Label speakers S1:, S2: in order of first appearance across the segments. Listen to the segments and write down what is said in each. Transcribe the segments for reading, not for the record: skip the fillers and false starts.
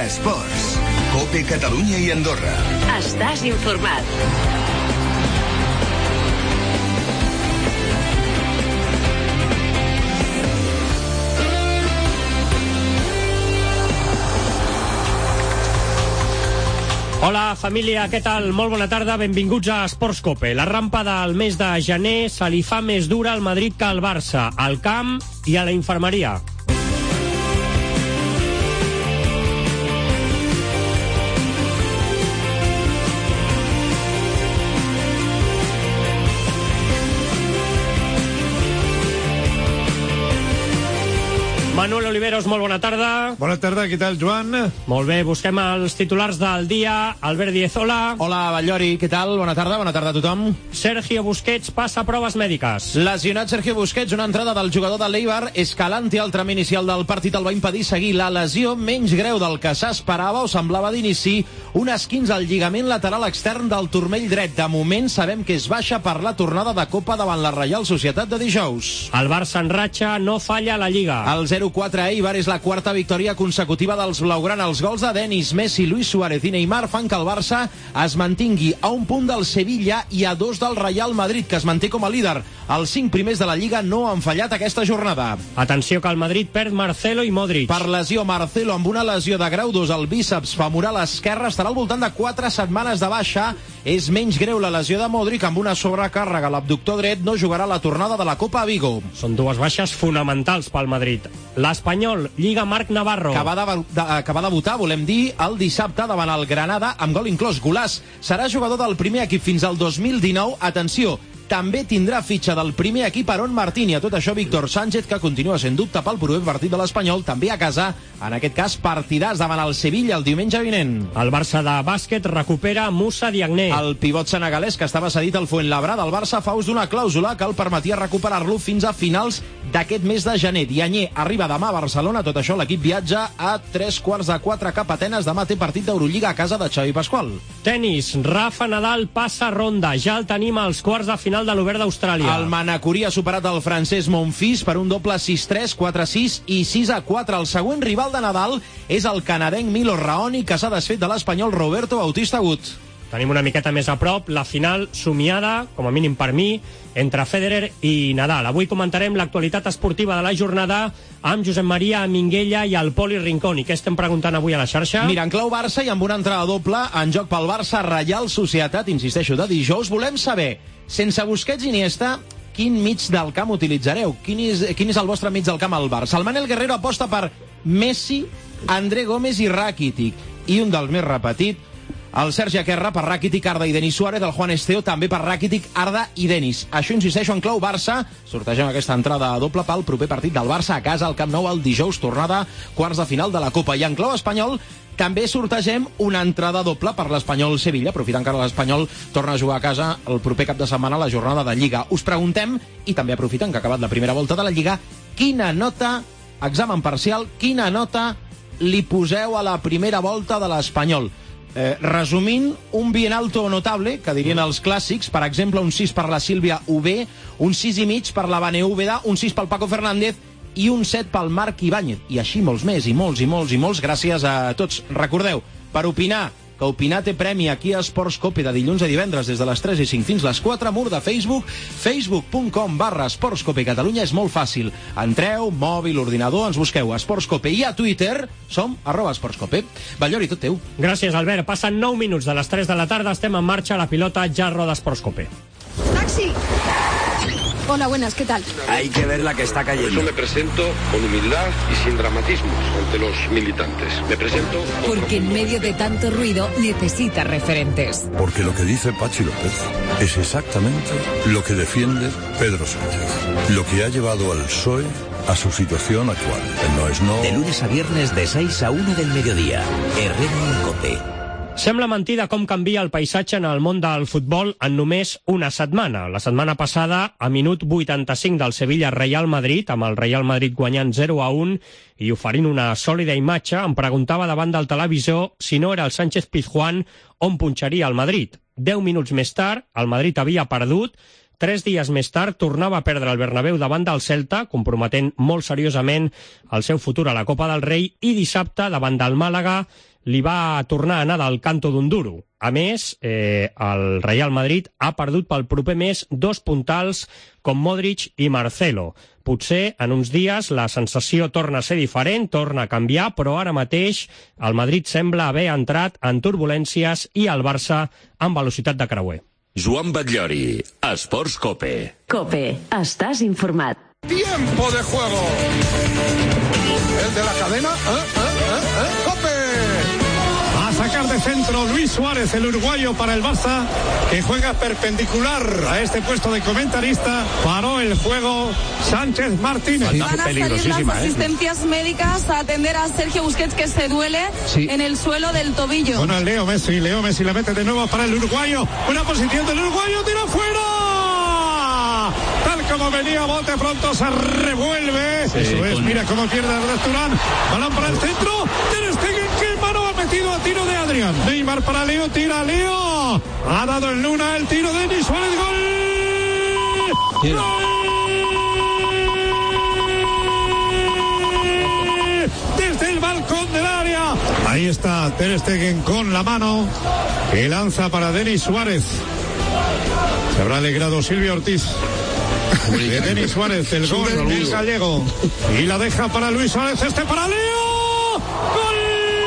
S1: Esports. COPE Catalunya i Andorra.
S2: Estàs informat.
S3: Hola, família, què tal? Molt bona tarda, benvinguts a Esports COPE. La rampa del mes de gener se li fa més dura al Madrid que al Barça, al camp i a la infermeria. Manuel Oliveros, molt bona tarda.
S4: Bona tarda, què tal, Joan?
S3: Molt bé, busquem els titulars del dia. Albert Díez, hola.
S5: Hola, Batllori, què tal? Bona tarda a tothom.
S3: Sergio Busquets passa proves mèdiques.
S5: Lesionat Sergio Busquets, una entrada del jugador de l'Eibar. Escalante, el tram inicial del partit, el va impedir seguir la lesió menys greu del que s'esperava o semblava d'inici, un esquinç al lligament lateral extern del turmell dret. De moment sabem que és baixa per la tornada de Copa davant la Reial Societat de dijous.
S3: El Barça en ratxa no falla a la Lliga.
S5: El 0-4 a Eibar és la quarta victòria consecutiva dels blaugrana. Els gols de Denis, Messi, Luis Suárez i Neymar fan que el Barça es mantingui a un punt del Sevilla i a 2 del Real Madrid, que es manté com a líder. Els 5 primers de la Lliga no han fallat aquesta jornada.
S3: Atenció que el Madrid perd Marcelo i Modric.
S5: Per lesió, Marcelo, amb una lesió de grau 2 al bíceps femoral esquerre, estarà al voltant de 4 setmanes de baixa. És menys greu la lesió de Modric, amb una sobrecàrrega a l'abductor dret, no jugarà la tornada de la Copa a Vigo.
S3: Són dues baixes fonamentals pel Madrid. L'Espanyol lliga Marc Navarro.
S5: Que va debutar, volem dir, el dissabte davant el Granada, amb gol inclòs. Golàs serà jugador del primer equip fins al 2019. Atenció, també tindrà fitxa del primer equip Aaron Martín, i a tot això Víctor Sánchez, que continua sent dubte pel proper partit de l'Espanyol, també a casa, en aquest cas partidàs davant el Sevilla el diumenge vinent.
S3: El Barça de bàsquet recupera Moussa Diagne.
S5: El pivot senegalès, que estava cedit al Fuenlabrada, el Barça fa ús d'una clàusula que el permetia recuperar-lo fins a finals d'aquest mes de gener. Diagne arriba demà a Barcelona, tot això l'equip viatja a 3:45 cap a Atenes. Demà té partit d'Eurolliga a casa de Xavi Pasqual.
S3: Tenis, Rafa Nadal passa ronda, ja el tenim als quarts de final de l'Obert d'Austràlia.
S5: El manacorí ha superat el francès Monfils per un doble 6-3, 4-6 i 6-4. El següent rival de Nadal és el canadenc Milo Raonic, que s'ha desfet de l'espanyol Roberto Bautista Agut.
S3: Tenim una miqueta més a prop la final somiada, com a mínim per mi, entre Federer i Nadal. Avui comentarem l'actualitat esportiva de la jornada amb Josep Maria Minguella i el Poli Rincón. I què estem preguntant avui a la xarxa?
S5: Mira, en clau Barça i amb una entrada doble en joc pel Barça Reial Societat, insisteixo, de dijous, volem saber, sense Busquets i Iniesta, quin mig del camp utilitzareu? Quin és el vostre mig del camp al Barça? El Manel Guerrero aposta per Messi, André Gómez i Rakitic. I un dels més repetit, el Sergi Akerra per Rakitic, Arda i Denis Suárez, el Juan Esteo també per Rakitic, Arda i Denis. Això, insisteixo, en clau Barça. Sortegem aquesta entrada doble pel proper partit del Barça a casa al Camp Nou el dijous, tornada quarts de final de la Copa. I en clau espanyol també sortegem una entrada doble per l'Espanyol Sevilla, aprofitant que l'Espanyol torna a jugar a casa el proper cap de setmana a la jornada de Lliga. Us preguntem, i també aprofitant que ha acabat la primera volta de la Lliga, quina nota, examen parcial, quina nota li poseu a la primera volta de l'Espanyol? Resumint, un bien alto o notable, que dirien els clàssics, per exemple, un 6 per la Sílvia UB, un 6,5 per la Vane Úbeda, un 6 pel Paco Fernández i un 7 pel Marc Ibáñez. I així molts més, i molts, gràcies a tots. Recordeu, per opinar, que opinar té premi aquí a Esports COPE de dilluns a divendres des de les 3 i 5 fins les 4, mur de Facebook, facebook.com/Esports COPE Catalunya. És molt fàcil. Entreu, mòbil, ordinador, ens busqueu Esports COPE, i a Twitter som @Esports COPE. Batllori, tot teu.
S3: Gràcies, Albert. Passen 9 minuts de les 3 de la tarda, estem en marxa, la pilota ja roda Esports COPE.
S6: ¡Taxi! Hola, buenas, ¿qué tal?
S7: Hay que ver la que está cayendo.
S8: Por eso me presento con humildad y sin dramatismos ante los militantes. Me presento...
S9: Porque en medio de tanto ruido necesita referentes.
S10: Porque lo que dice Pachi López es exactamente lo que defiende Pedro Sánchez. Lo que ha llevado al PSOE a su situación actual. El no es no...
S7: De lunes a viernes de 6 a 1 del mediodía. Herrera en COPE.
S3: Sembla mentida com canvia el paisatge en el món del futbol en només una setmana. La setmana passada, a minut 85 del Sevilla-Real Madrid, amb el Real Madrid guanyant 0-1 i oferint una sòlida imatge, em preguntava davant del televisor si no era el Sánchez Pizjuán on punxaria el Madrid. 10 minuts més tard, el Madrid havia perdut. 3 dies més tard tornava a perdre el Bernabéu davant del Celta, comprometent molt seriosament el seu futur a la Copa del Rei, i dissabte davant del Màlaga li va tornar a anar del canto d'un duro. A més, el Real Madrid ha perdut pel proper mes 2 puntals com Modric i Marcelo. Potser en uns dies la sensació torna a ser diferent, torna a canviar, però ara mateix el Madrid sembla haver entrat en turbulències i el Barça en velocitat de creuer.
S4: Joan Batllori, Esports Cope.
S2: Cope, estàs informat.
S11: Tiempo de juego. El de la cadena. ¡Cope!
S12: A sacar de centro Luis Suárez, el uruguayo, para el Barça, que juega perpendicular a este puesto de comentarista. Paró el juego Sánchez Martínez.
S13: Van a salir las asistencias médicas a atender a Sergio Busquets, que se duele en el suelo del tobillo.
S12: Bueno, Leo Messi la mete de nuevo para el uruguayo. Buena posición del uruguayo, tira fuera. Tal como venía, bote pronto, se revuelve. Sí, eso es, mira cómo pierde el restaurante. Balón para el centro. Ter Stegen, que mano ha metido a tiro de Adrián. Neymar para Leo, tira Leo. Ha dado el Luna, el tiro de Denis Suárez, gol. ¡Gol! Desde el balcón del área. Ahí está Ter Stegen con la mano, que lanza para Denis Suárez. Se habrá alegrado Silvio Ortiz de Denis Suárez, el gol del gallego. Y la deja para Luis Suárez, para Leo. ¡Gol!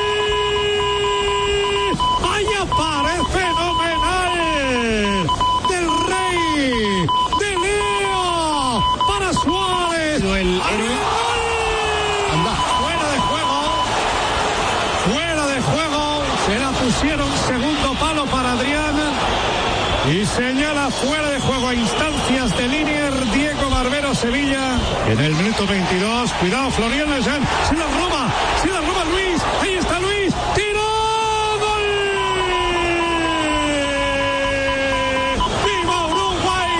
S12: ¡Ahí aparece fenomenal! Del Rey, de Leo, para Suárez. El héroe. Fuera de juego. Se la pusieron, segundo palo para Adrián. Y señala fuera de juego a instancias de Linier Diego Barbero Sevilla. En el minuto 22, cuidado Florian Lejean, se la roba Luis, ahí está Luis, tiro, gol. ¡Viva Uruguay!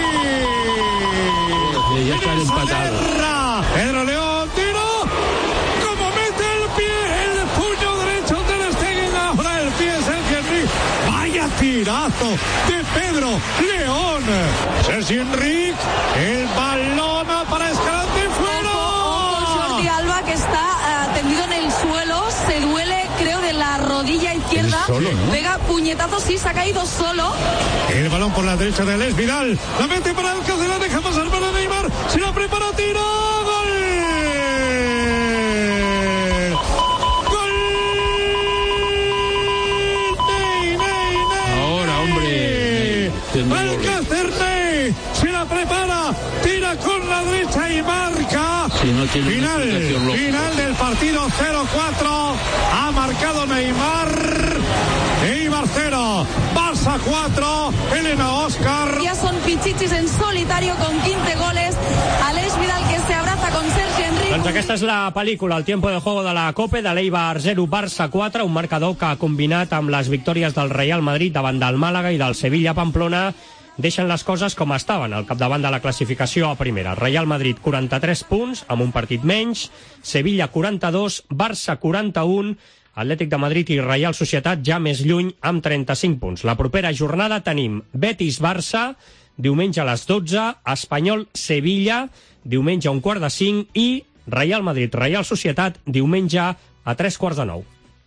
S5: Ya están empatados.
S12: Pedro León, tiro, como mete el pie, el puño derecho del Stegen, ahora el pie Sergio Enrique. Vaya tirazo de Pedro León. Sergio Enrique, el balón para Escalante, fuera.
S13: Jordi Alba, que está tendido en el suelo, se duele, creo, de la rodilla izquierda.
S12: Solo, ¿no?
S13: Pega puñetazos, sí, se ha caído solo.
S12: El balón por la derecha de Alex Vidal, la mete para Alcácer, la deja pasar para Neymar, se la prepara, tiro, gol. Alcácer, se la prepara, tira con la derecha y marca. Final del partido, 0-4. Ha marcado Neymar 0, Barça 4, Elena Oscar.
S13: Ya son Pichichis en solitario con 15 goles. Alex Vidal, que se abraza con Sergio Enrique.
S3: Doncs aquesta és la pel·lícula, el tiempo de juego de la Cope, de l'Eibar 0, Barça 4, un marcador que ha combinat amb les victòries del Real Madrid davant del Màlaga i del Sevilla Pamplona, deixen les coses com estaven al capdavant de la classificació a primera. Real Madrid 43 punts, amb un partit menys, Sevilla 42, Barça 41, Atlètic de Madrid i Reial Societat ja més lluny amb 35 punts. La propera jornada tenim Betis-Barça, diumenge a les 12, Espanyol-Sevilla, diumenge a 4:45 i Real Madrid-Reial Societat, diumenge a 8:45.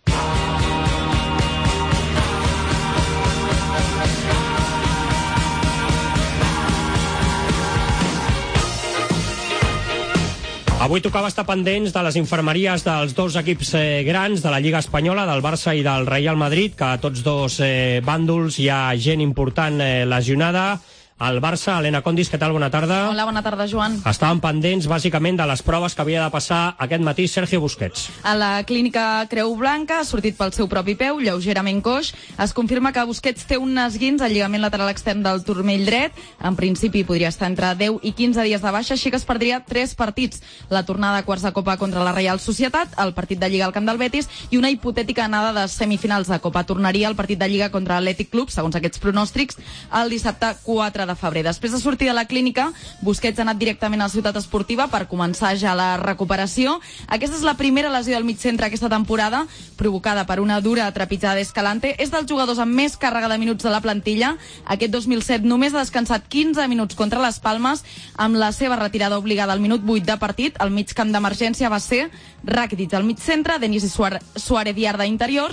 S3: Avui tocava estar pendents de les infermeries dels dos equips grans de la Lliga Espanyola, del Barça i del Real Madrid, que a tots dos bàndols hi ha gent important lesionada. Al Barça, Helena Condis, què tal? Bona tarda.
S14: Hola, bona tarda, Joan.
S3: Estaven pendents, bàsicament, de les proves que havia de passar aquest matí Sergio Busquets.
S14: A la clínica Creu Blanca ha sortit pel seu propi peu, lleugerament coix. Es confirma que Busquets té un esguins al lligament lateral extern del turmell dret. En principi podria estar entre 10 i 15 dies de baixa, així que es perdria 3 partits. La tornada a quarts de Copa contra la Reial Societat, el partit de Lliga al camp del Betis i una hipotètica anada de semifinals de Copa. Tornaria al partit de Lliga contra l'Atlètic Club, segons aquests pronòstics, el dissabte 4 de febrer. Després de sortir de la clínica, Busquets ha anat directament a la Ciutat Esportiva per començar ja la recuperació. Aquesta és la primera lesió del migcentre aquesta temporada, provocada per una dura trepitjada d'Escalante. És dels jugadors amb més càrrega de minuts de la plantilla. Aquest 2007 només ha descansat 15 minuts contra les Palmes. Amb la seva retirada obligada al minut 8 de partit, el mig camp d'emergència va ser Rakitic al mig centre, Denis Suárez i Arda interiors,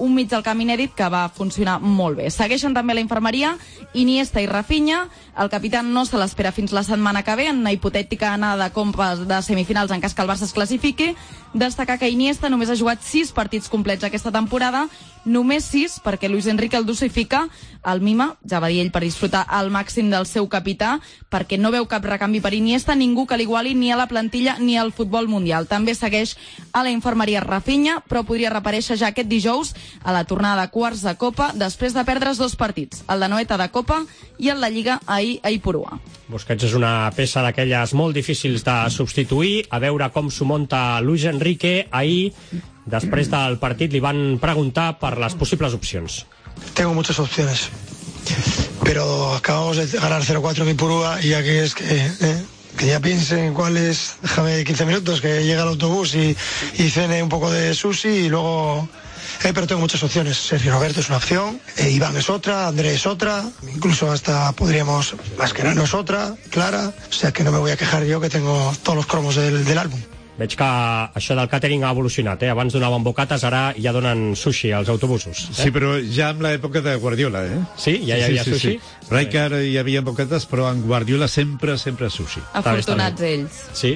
S14: un mig del camp inèdit que va funcionar molt bé. Segueixen també a la infermeria Iniesta i Rafinha. El capità no se l'espera fins la setmana que ve, en una hipotètica anada de compes de semifinals en cas que el Barça es classifiqui. Destacar que Iniesta només ha jugat 6 partits complets aquesta temporada, només 6 perquè Luis Enrique el dosifica, el mima, ja va dir ell, per disfrutar al màxim del seu capità, perquè no veu cap recanvi per Iniesta, ningú que l'iguali ni a la plantilla ni al futbol mundial. També segueix a la infermeria Rafinha, però podria reaparèixer ja aquest dijous a la tornada de quarts de Copa, després de perdre's 2 partits, el de Noeta de Copa i el de Lliga ahir a Ipurua.
S3: Busquets és una peça d'aquelles molt difícils de substituir, a veure com s'ho monta Luis Enrique. Ahir, després del partit, li van preguntar per les possibles opcions.
S15: Tengo muchas opciones, pero acabamos de ganar 0-4 en Ipurúa y aquí es que ya piense en cuáles. Déjame 15 minutos, que llega el autobús y cene un poco de sushi y luego... pero tengo muchas opciones. Sergio Roberto es una opción, Iván es otra, André es otra, incluso hasta podríamos... Mascherano es otra, Clara, o sea que no me voy a quejar yo, que tengo todos los cromos del álbum.
S3: Veig que això del càtering ha evolucionat, eh? Abans donaven bocates, ara ja donen sushi als autobusos.
S16: Sí, però ja en l'època de Guardiola, eh?
S3: Sí, ja hi havia sushi?
S16: Sí. Rijkaard hi havia bocates, però en Guardiola sempre sushi.
S14: Afortunats ells.
S3: Sí.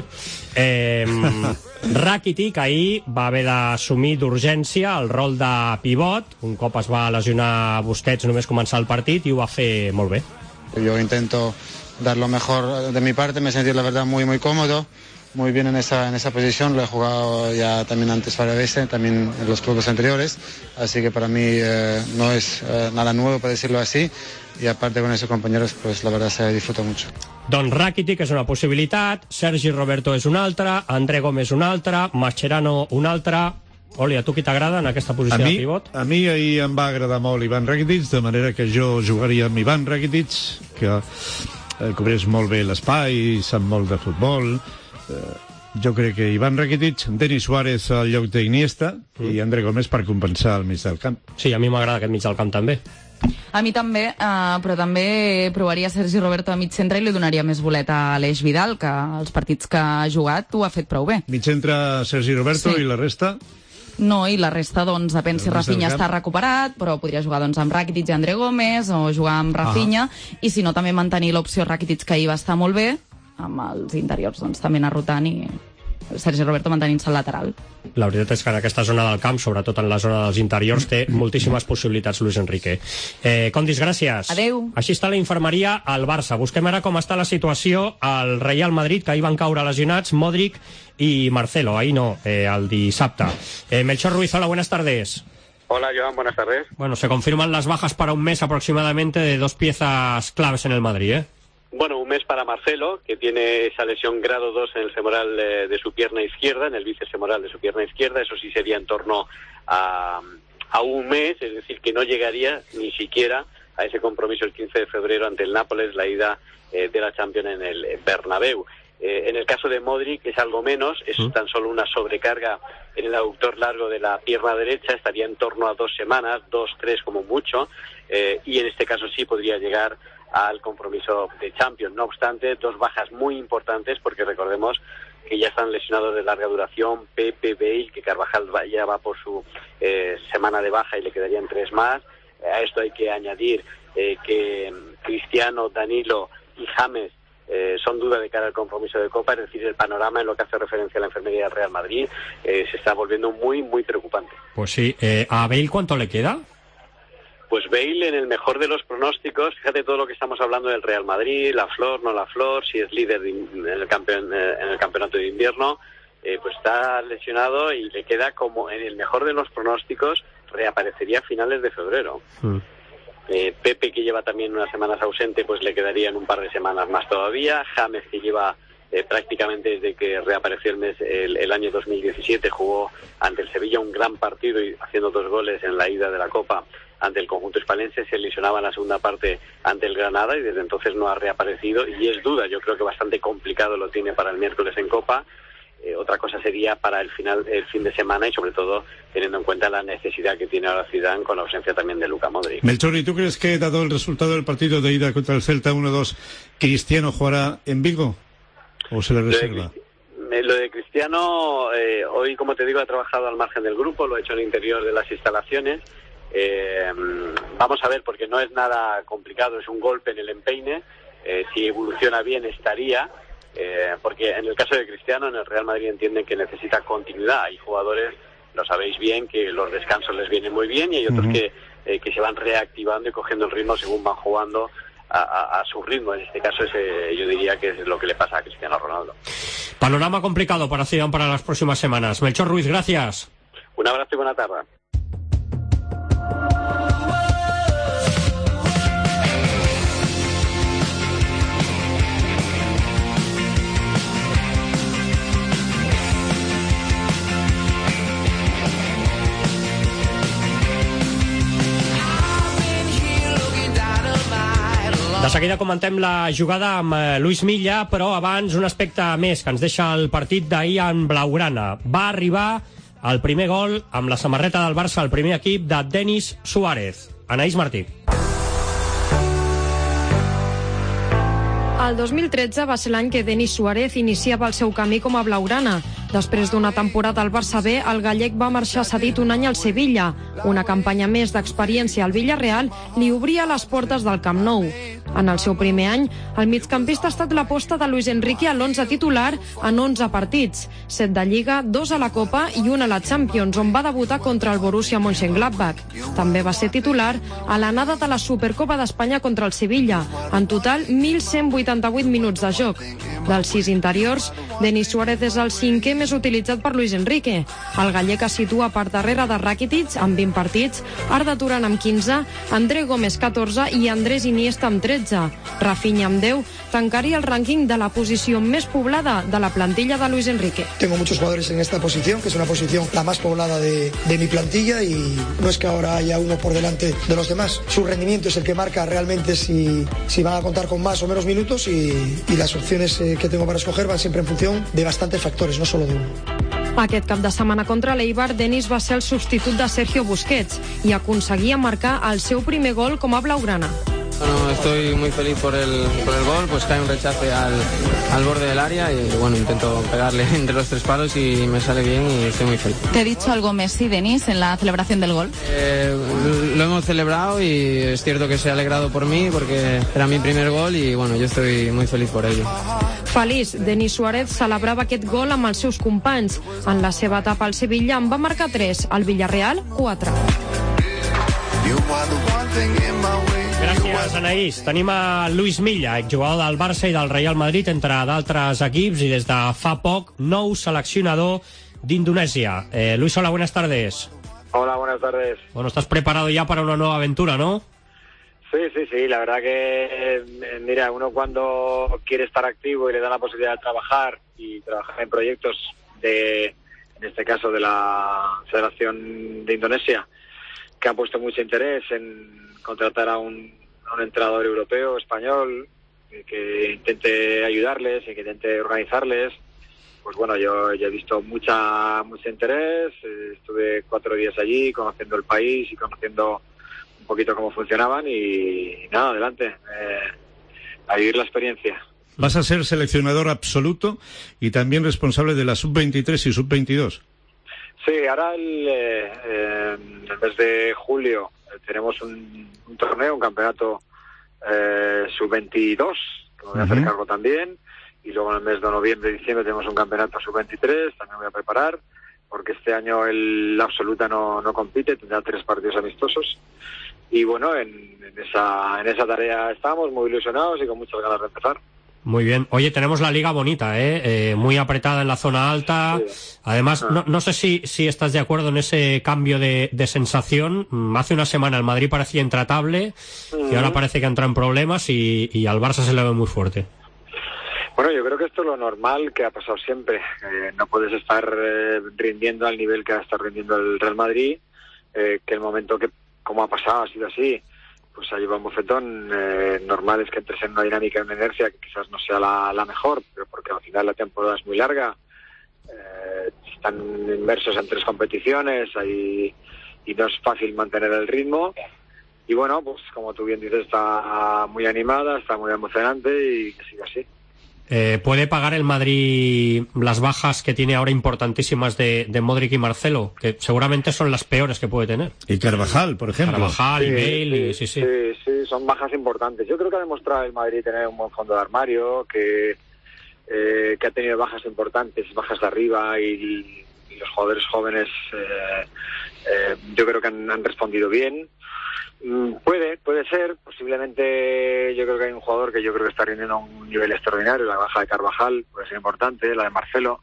S3: Rakitic ahir va haver d'assumir d'urgència el rol de pivot, un cop es va lesionar Busquets només començar el partit, i ho va fer molt bé.
S17: Yo intento dar lo mejor de mi parte, me sentí la verdad muy cómodo, muy bien en esa posición, lo he jugado ya también antes varias veces, también en los clubes anteriores, así que para mí no es nada nuevo, para decirlo así, y aparte con esos compañeros, pues la verdad se disfruta mucho.
S3: Doncs Rakitic és una possibilitat, Sergi Roberto és una altra, André Gómez una altra, Mascherano una altra. Oli, a tu qui t'agrada en aquesta posició de pivot?
S16: A mi ahir em va agradar molt Ivan Rakitic, de manera que jo jugaria amb Ivan Rakitic, que cobreix molt bé l'espai, sap molt de futbol. Jo crec que Ivan Rakitic, Denis Suárez al lloc d'Iniesta i André Gómez per compensar el mig del camp.
S3: Sí, a mi m'agrada aquest mig del camp també.
S14: A mi també, però també provaria Sergi Roberto a mig centre i li donaria més bolet a Aleix Vidal, que els partits que ha jugat ho ha fet prou bé.
S16: Mig centre Sergi Roberto, sí. I la resta?
S14: No, i la resta, doncs, depèn si Rafinha està recuperat, però podria jugar doncs, amb Rakitic i André Gómez, o jugar amb Rafinha, i si no, també mantenir l'opció Rakitic, que ahir va estar molt bé, amb els interiors doncs, també anar rotant i Sergi Roberto mantenint-se al lateral.
S3: La veritat és que en aquesta zona del camp, sobretot en la zona dels interiors, té moltíssimes possibilitats Luis Enrique. Condis, gràcies.
S14: Adeu.
S3: Així està la infermeria al Barça. Busquem ara com està la situació al Real Madrid, que ahir van caure lesionats Modric y Marcelo. Ahí no, el dissabte. Melchor Ruiz, hola, buenas tardes.
S18: Hola, Joan, buenas tardes.
S3: Bueno, se confirman las bajas para un mes aproximadamente de 2 piezas claves en el Madrid, ¿eh?
S18: Bueno, un mes para Marcelo, que tiene esa lesión grado 2 en el femoral de su pierna izquierda, en el bíceps femoral de su pierna izquierda. Eso sí sería en torno a un mes, es decir, que no llegaría ni siquiera a ese compromiso el 15 de febrero ante el Nápoles, la ida de la Champions en el Bernabéu. En el caso de Modric es algo menos, es tan solo una sobrecarga en el aductor largo de la pierna derecha, estaría en torno a 2 semanas, 2, 3 como mucho, y en este caso sí podría llegar al compromiso de Champions. No obstante, 2 bajas muy importantes, porque recordemos que ya están lesionados de larga duración Pepe, Bale, que Carvajal ya va por su semana de baja y le quedarían 3 más. A esto hay que añadir que Cristiano, Danilo y James son duda de cara al compromiso de Copa, es decir, el panorama en lo que hace referencia a la enfermería del Real Madrid se está volviendo muy preocupante.
S3: Pues sí, ¿a Bale cuánto le queda?
S18: Pues Bale, en el mejor de los pronósticos, fíjate todo lo que estamos hablando del Real Madrid, la flor, no la flor, si es líder en el campeonato de invierno, pues está lesionado y le queda, como en el mejor de los pronósticos, reaparecería a finales de febrero. Pepe, que lleva también unas semanas ausente, pues le quedarían un par de semanas más todavía. James, que lleva prácticamente desde que reapareció el año 2017, jugó ante el Sevilla un gran partido y haciendo 2 goles en la ida de la Copa ante el conjunto hispalense, se lesionaba en la segunda parte ante el Granada y desde entonces no ha reaparecido y es duda, yo creo que bastante complicado lo tiene para el miércoles en Copa. Otra cosa sería para el fin de semana y sobre todo teniendo en cuenta la necesidad que tiene ahora Zidane con la ausencia también de Luka Modric.
S16: Melchor, ¿y tú crees que, dado el resultado del partido de ida contra el Celta 1-2, Cristiano jugará en Vigo o se le reserva?
S18: Lo de Cristiano Cristiano, hoy, como te digo, ha trabajado al margen del grupo, lo ha hecho en el interior de las instalaciones. Vamos a ver, porque no es nada complicado, es un golpe en el empeine. Si evoluciona bien, estaría. Porque en el caso de Cristiano, en el Real Madrid entienden que necesita continuidad. Hay jugadores, lo sabéis bien, que los descansos les vienen muy bien, y hay otros que se van reactivando y cogiendo el ritmo según van jugando a su ritmo. En este caso yo diría que es lo que le pasa a Cristiano Ronaldo.
S3: Panorama complicado para Zidane para las próximas semanas. Melchor Ruiz, gracias.
S18: Un abrazo y buena tarde.
S3: De seguida comentem la jugada amb Luis Milla, però abans un aspecte més que ens deixa el partit d'ahir en blaugrana. Va arribar el primer gol amb la samarreta del Barça, el primer equip de Denis Suárez. Anaïs Martí.
S6: El 2013 va ser l'any que Denis Suárez iniciava el seu camí com a blaugrana. Després d'una temporada al Barça B, el gallec va marxar cedit un any al Sevilla. Una campanya més d'experiència al Villarreal li obria les portes del Camp Nou. En el seu primer any, el migcampista ha estat l'aposta de Luis Enrique a l'11 titular en 11 partits, 7 de Lliga, 2 a la Copa i 1 a la Champions, on va debutar contra el Borussia Mönchengladbach. També va ser titular a l'anada de la Supercopa d'Espanya contra el Sevilla. En total, 1.188 minuts de joc. Dels 6 interiors, Denis Suárez és el 5è més utilitzat per Luis Enrique. El gallec es situa per darrere de Rakitic amb 20 partits, Arda Turan amb 15, André Gómez 14 i Andrés Iniesta amb 13. Rafinha amb 10 tancaria el rànquing de la posició més poblada de la plantilla de Luis Enrique.
S15: Tengo muchos jugadores en esta posición, que es una posición la más poblada de mi plantilla, y no es que ahora haya uno por delante de los demás. Su rendimiento es el que marca realmente si van a contar con más o menos minutos, y las opciones que tengo para escoger van siempre en función de bastantes factores, no solo de uno.
S6: Aquest cap de setmana contra l'Eibar, Denis va ser el substitut de Sergio Busquets i aconseguia marcar el seu primer gol com a blaugrana.
S19: Bueno, estoy muy feliz por el gol, pues cae un rechace al borde del área y bueno, intento pegarle entre los 3 palos y me sale bien y estoy muy feliz.
S14: ¿Te ha dicho algo Messi, Denis, en la celebración del gol?
S19: Lo hemos celebrado y es cierto que se ha alegrado por mí porque era mi primer gol y bueno, yo estoy muy feliz por ello.
S6: Feliç, Denis Suárez celebrava aquest gol amb els seus companys. En la seva etapa al Sevilla en va marcar 3, al Villarreal 4.
S3: Gràcies, Anaïs. Tenim a Luis Milla, exjugador del Barça i del Real Madrid, entre d'altres equips, y desde fa poc, nou seleccionador d'Indonesia. Luis, hola, buenas tardes.
S18: Hola, buenas tardes.
S3: Bueno, estás preparado ya para una nueva aventura, ¿no?
S18: Sí, la verdad que, mira, uno cuando quiere estar activo y le da la posibilidad de trabajar y trabajar en proyectos en este caso de la Federación de Indonesia, que ha puesto mucho interés en contratar a un entrenador europeo, español, que intente ayudarles y que intente organizarles. Pues bueno, yo he visto mucho interés. Estuve 4 días allí conociendo el país y conociendo un poquito cómo funcionaban y nada, adelante, a vivir la experiencia.
S16: Vas a ser seleccionador absoluto y también responsable de la sub-23 y sub-22.
S18: Sí, ahora el mes de julio tenemos un torneo, un campeonato sub-22, que me voy a hacer cargo también, y luego en el mes de noviembre y diciembre tenemos un campeonato sub-23, también voy a preparar, porque este año el absoluta no compite, tendrá 3 partidos amistosos, y bueno, en esa tarea estamos muy ilusionados y con muchas ganas de empezar.
S3: Muy bien. Oye, tenemos la liga bonita, muy apretada en la zona alta. Sí. Además, no sé si estás de acuerdo en ese cambio de sensación. Hace una semana el Madrid parecía intratable y ahora parece que entra en problemas y al Barça se le ve muy fuerte.
S18: Bueno, yo creo que esto es lo normal que ha pasado siempre. No puedes estar rindiendo al nivel que ha estado rindiendo el Real Madrid, que el momento que, como ha pasado, ha sido así. Pues ha llevado un bofetón. Normal es que entres en una dinámica, en una inercia que quizás no sea la mejor, pero porque al final la temporada es muy larga, están inmersos en 3 competiciones y no es fácil mantener el ritmo, y bueno, pues como tú bien dices, está muy animada, está muy emocionante y que siga así.
S3: ¿Puede pagar el Madrid las bajas que tiene ahora importantísimas de Modric y Marcelo? Que seguramente son las peores que puede tener.
S16: Y Carvajal, por ejemplo.
S3: Carvajal, y Bale,
S20: sí, son bajas importantes. Yo creo que ha demostrado el Madrid tener un buen fondo de armario, que ha tenido bajas importantes, bajas de arriba, y los jugadores jóvenes yo creo que han respondido bien. Puede ser, posiblemente. Yo creo que hay un jugador que yo creo que está rindiendo a un nivel extraordinario. La baja de Carvajal puede ser importante, la de Marcelo,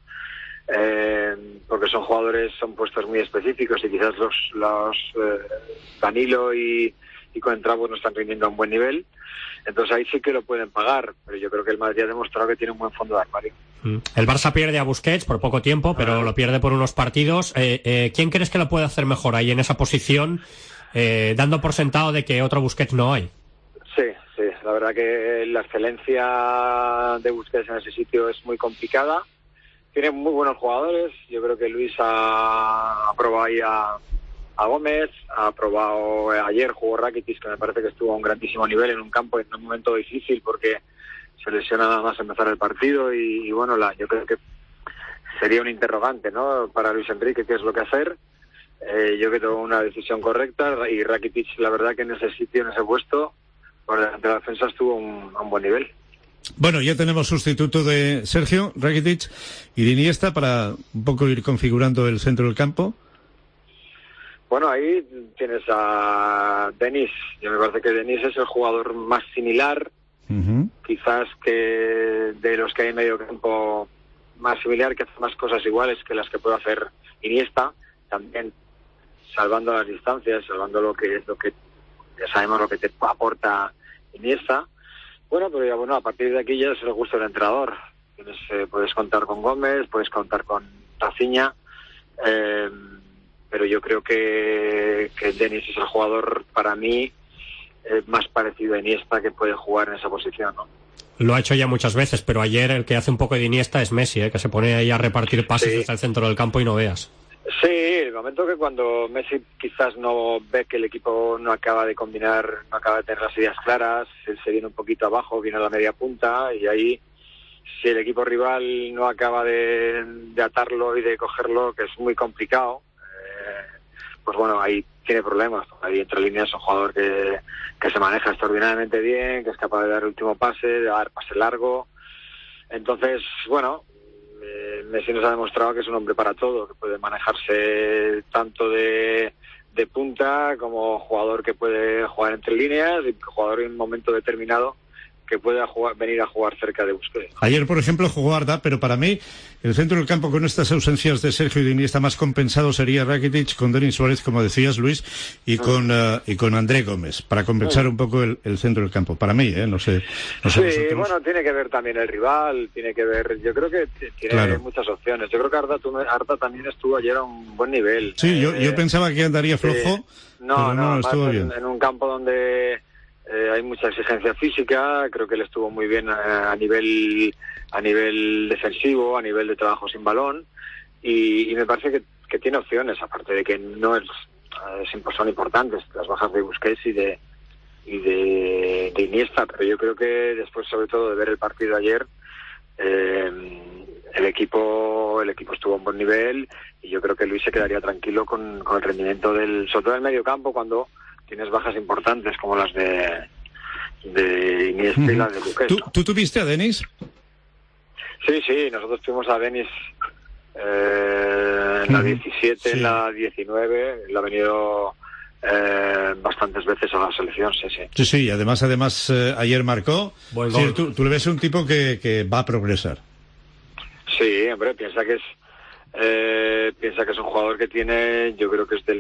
S20: porque son puestos muy específicos, y quizás los Danilo y Coentrao no están rindiendo a un buen nivel. Entonces ahí sí que lo pueden pagar, pero yo creo que el Madrid ha demostrado que tiene un buen fondo de armario.
S3: El Barça pierde a Busquets por poco tiempo, pero lo pierde por unos partidos. ¿Quién crees que lo puede hacer mejor ahí en esa posición, dando por sentado de que otro Busquets no hay?
S20: Sí, la verdad que la excelencia de Busquets en ese sitio es muy complicada. Tiene muy buenos jugadores. Yo creo que Luis ha probado ahí a Gómez, ha probado ayer, jugó Rakitic, que me parece que estuvo a un grandísimo nivel en un campo en un momento difícil porque se lesiona nada más empezar el partido, y bueno, yo creo que sería un interrogante, ¿no?, para Luis Enrique, qué es lo que hacer. Yo creo que tomó una decisión correcta, y Rakitic, la verdad que en ese sitio, en ese puesto, por delante de la defensa estuvo a un buen nivel.
S16: Bueno, ya tenemos sustituto de Sergio, Rakitic y de Iniesta, para un poco ir configurando el centro del campo.
S20: Bueno, ahí tienes a Denis. Yo me parece que Denis es el jugador más similar, quizás que de los que hay en medio campo, más similar, que hace más cosas iguales que las que puede hacer Iniesta, también salvando las distancias, salvando lo que ya sabemos lo que te aporta Iniesta. Bueno, pero ya a partir de aquí ya es el gusto del entrenador. Puedes contar con Gómez, puedes contar con Rafinha, pero yo creo que Denis es el jugador, para mí, más parecido a Iniesta, que puede jugar en esa posición, ¿no?
S3: Lo ha hecho ya muchas veces, pero ayer el que hace un poco de Iniesta es Messi, que se pone ahí a repartir pases desde el centro del campo y no veas.
S20: Sí, el momento que cuando Messi quizás no ve que el equipo no acaba de combinar, no acaba de tener las ideas claras, él se viene un poquito abajo, viene a la media punta, y ahí, si el equipo rival no acaba de atarlo y de cogerlo, que es muy complicado, pues bueno, ahí tiene problemas. Ahí entre líneas es un jugador que se maneja extraordinariamente bien, que es capaz de dar el último pase, de dar pase largo. Entonces, bueno, Messi nos ha demostrado que es un hombre para todo, que puede manejarse tanto de punta como jugador que puede jugar entre líneas, y jugador en un momento determinado que pueda venir a jugar cerca de Busquets.
S16: Ayer, por ejemplo, jugó Arda, pero para mí el centro del campo con estas ausencias de Sergio y de Iniesta más compensado sería Rakitic con Denis Suárez, como decías, Luis, y con André Gómez, para compensar un poco el centro del campo. Para mí, no sé
S20: sí,
S16: vosotros.
S20: Bueno, tiene que ver también el rival, tiene que ver, yo creo que tiene muchas opciones. Yo creo que Arda también estuvo ayer a un buen nivel.
S16: Sí, yo pensaba que andaría flojo, pero no estuvo bien.
S20: En un campo donde hay mucha exigencia física, creo que él estuvo muy bien a nivel defensivo, a nivel de trabajo sin balón, y me parece que tiene opciones, aparte de que no son importantes las bajas de Busquets y de Iniesta, pero yo creo que después, sobre todo de ver el partido ayer, el equipo estuvo a un buen nivel, y yo creo que Luis se quedaría tranquilo con el rendimiento sobre todo del medio campo, cuando tienes bajas importantes como las de Iniesta y las de Busquets.
S16: ¿Tú tuviste a Denis?
S20: Sí, nosotros tuvimos a Denis en la 17, en la 19, él ha venido bastantes veces a la selección, sí.
S16: Sí, además ayer marcó. Sí, tú le ves un tipo que va a progresar.
S20: Sí, hombre, piensa que es un jugador que tiene, yo creo que es del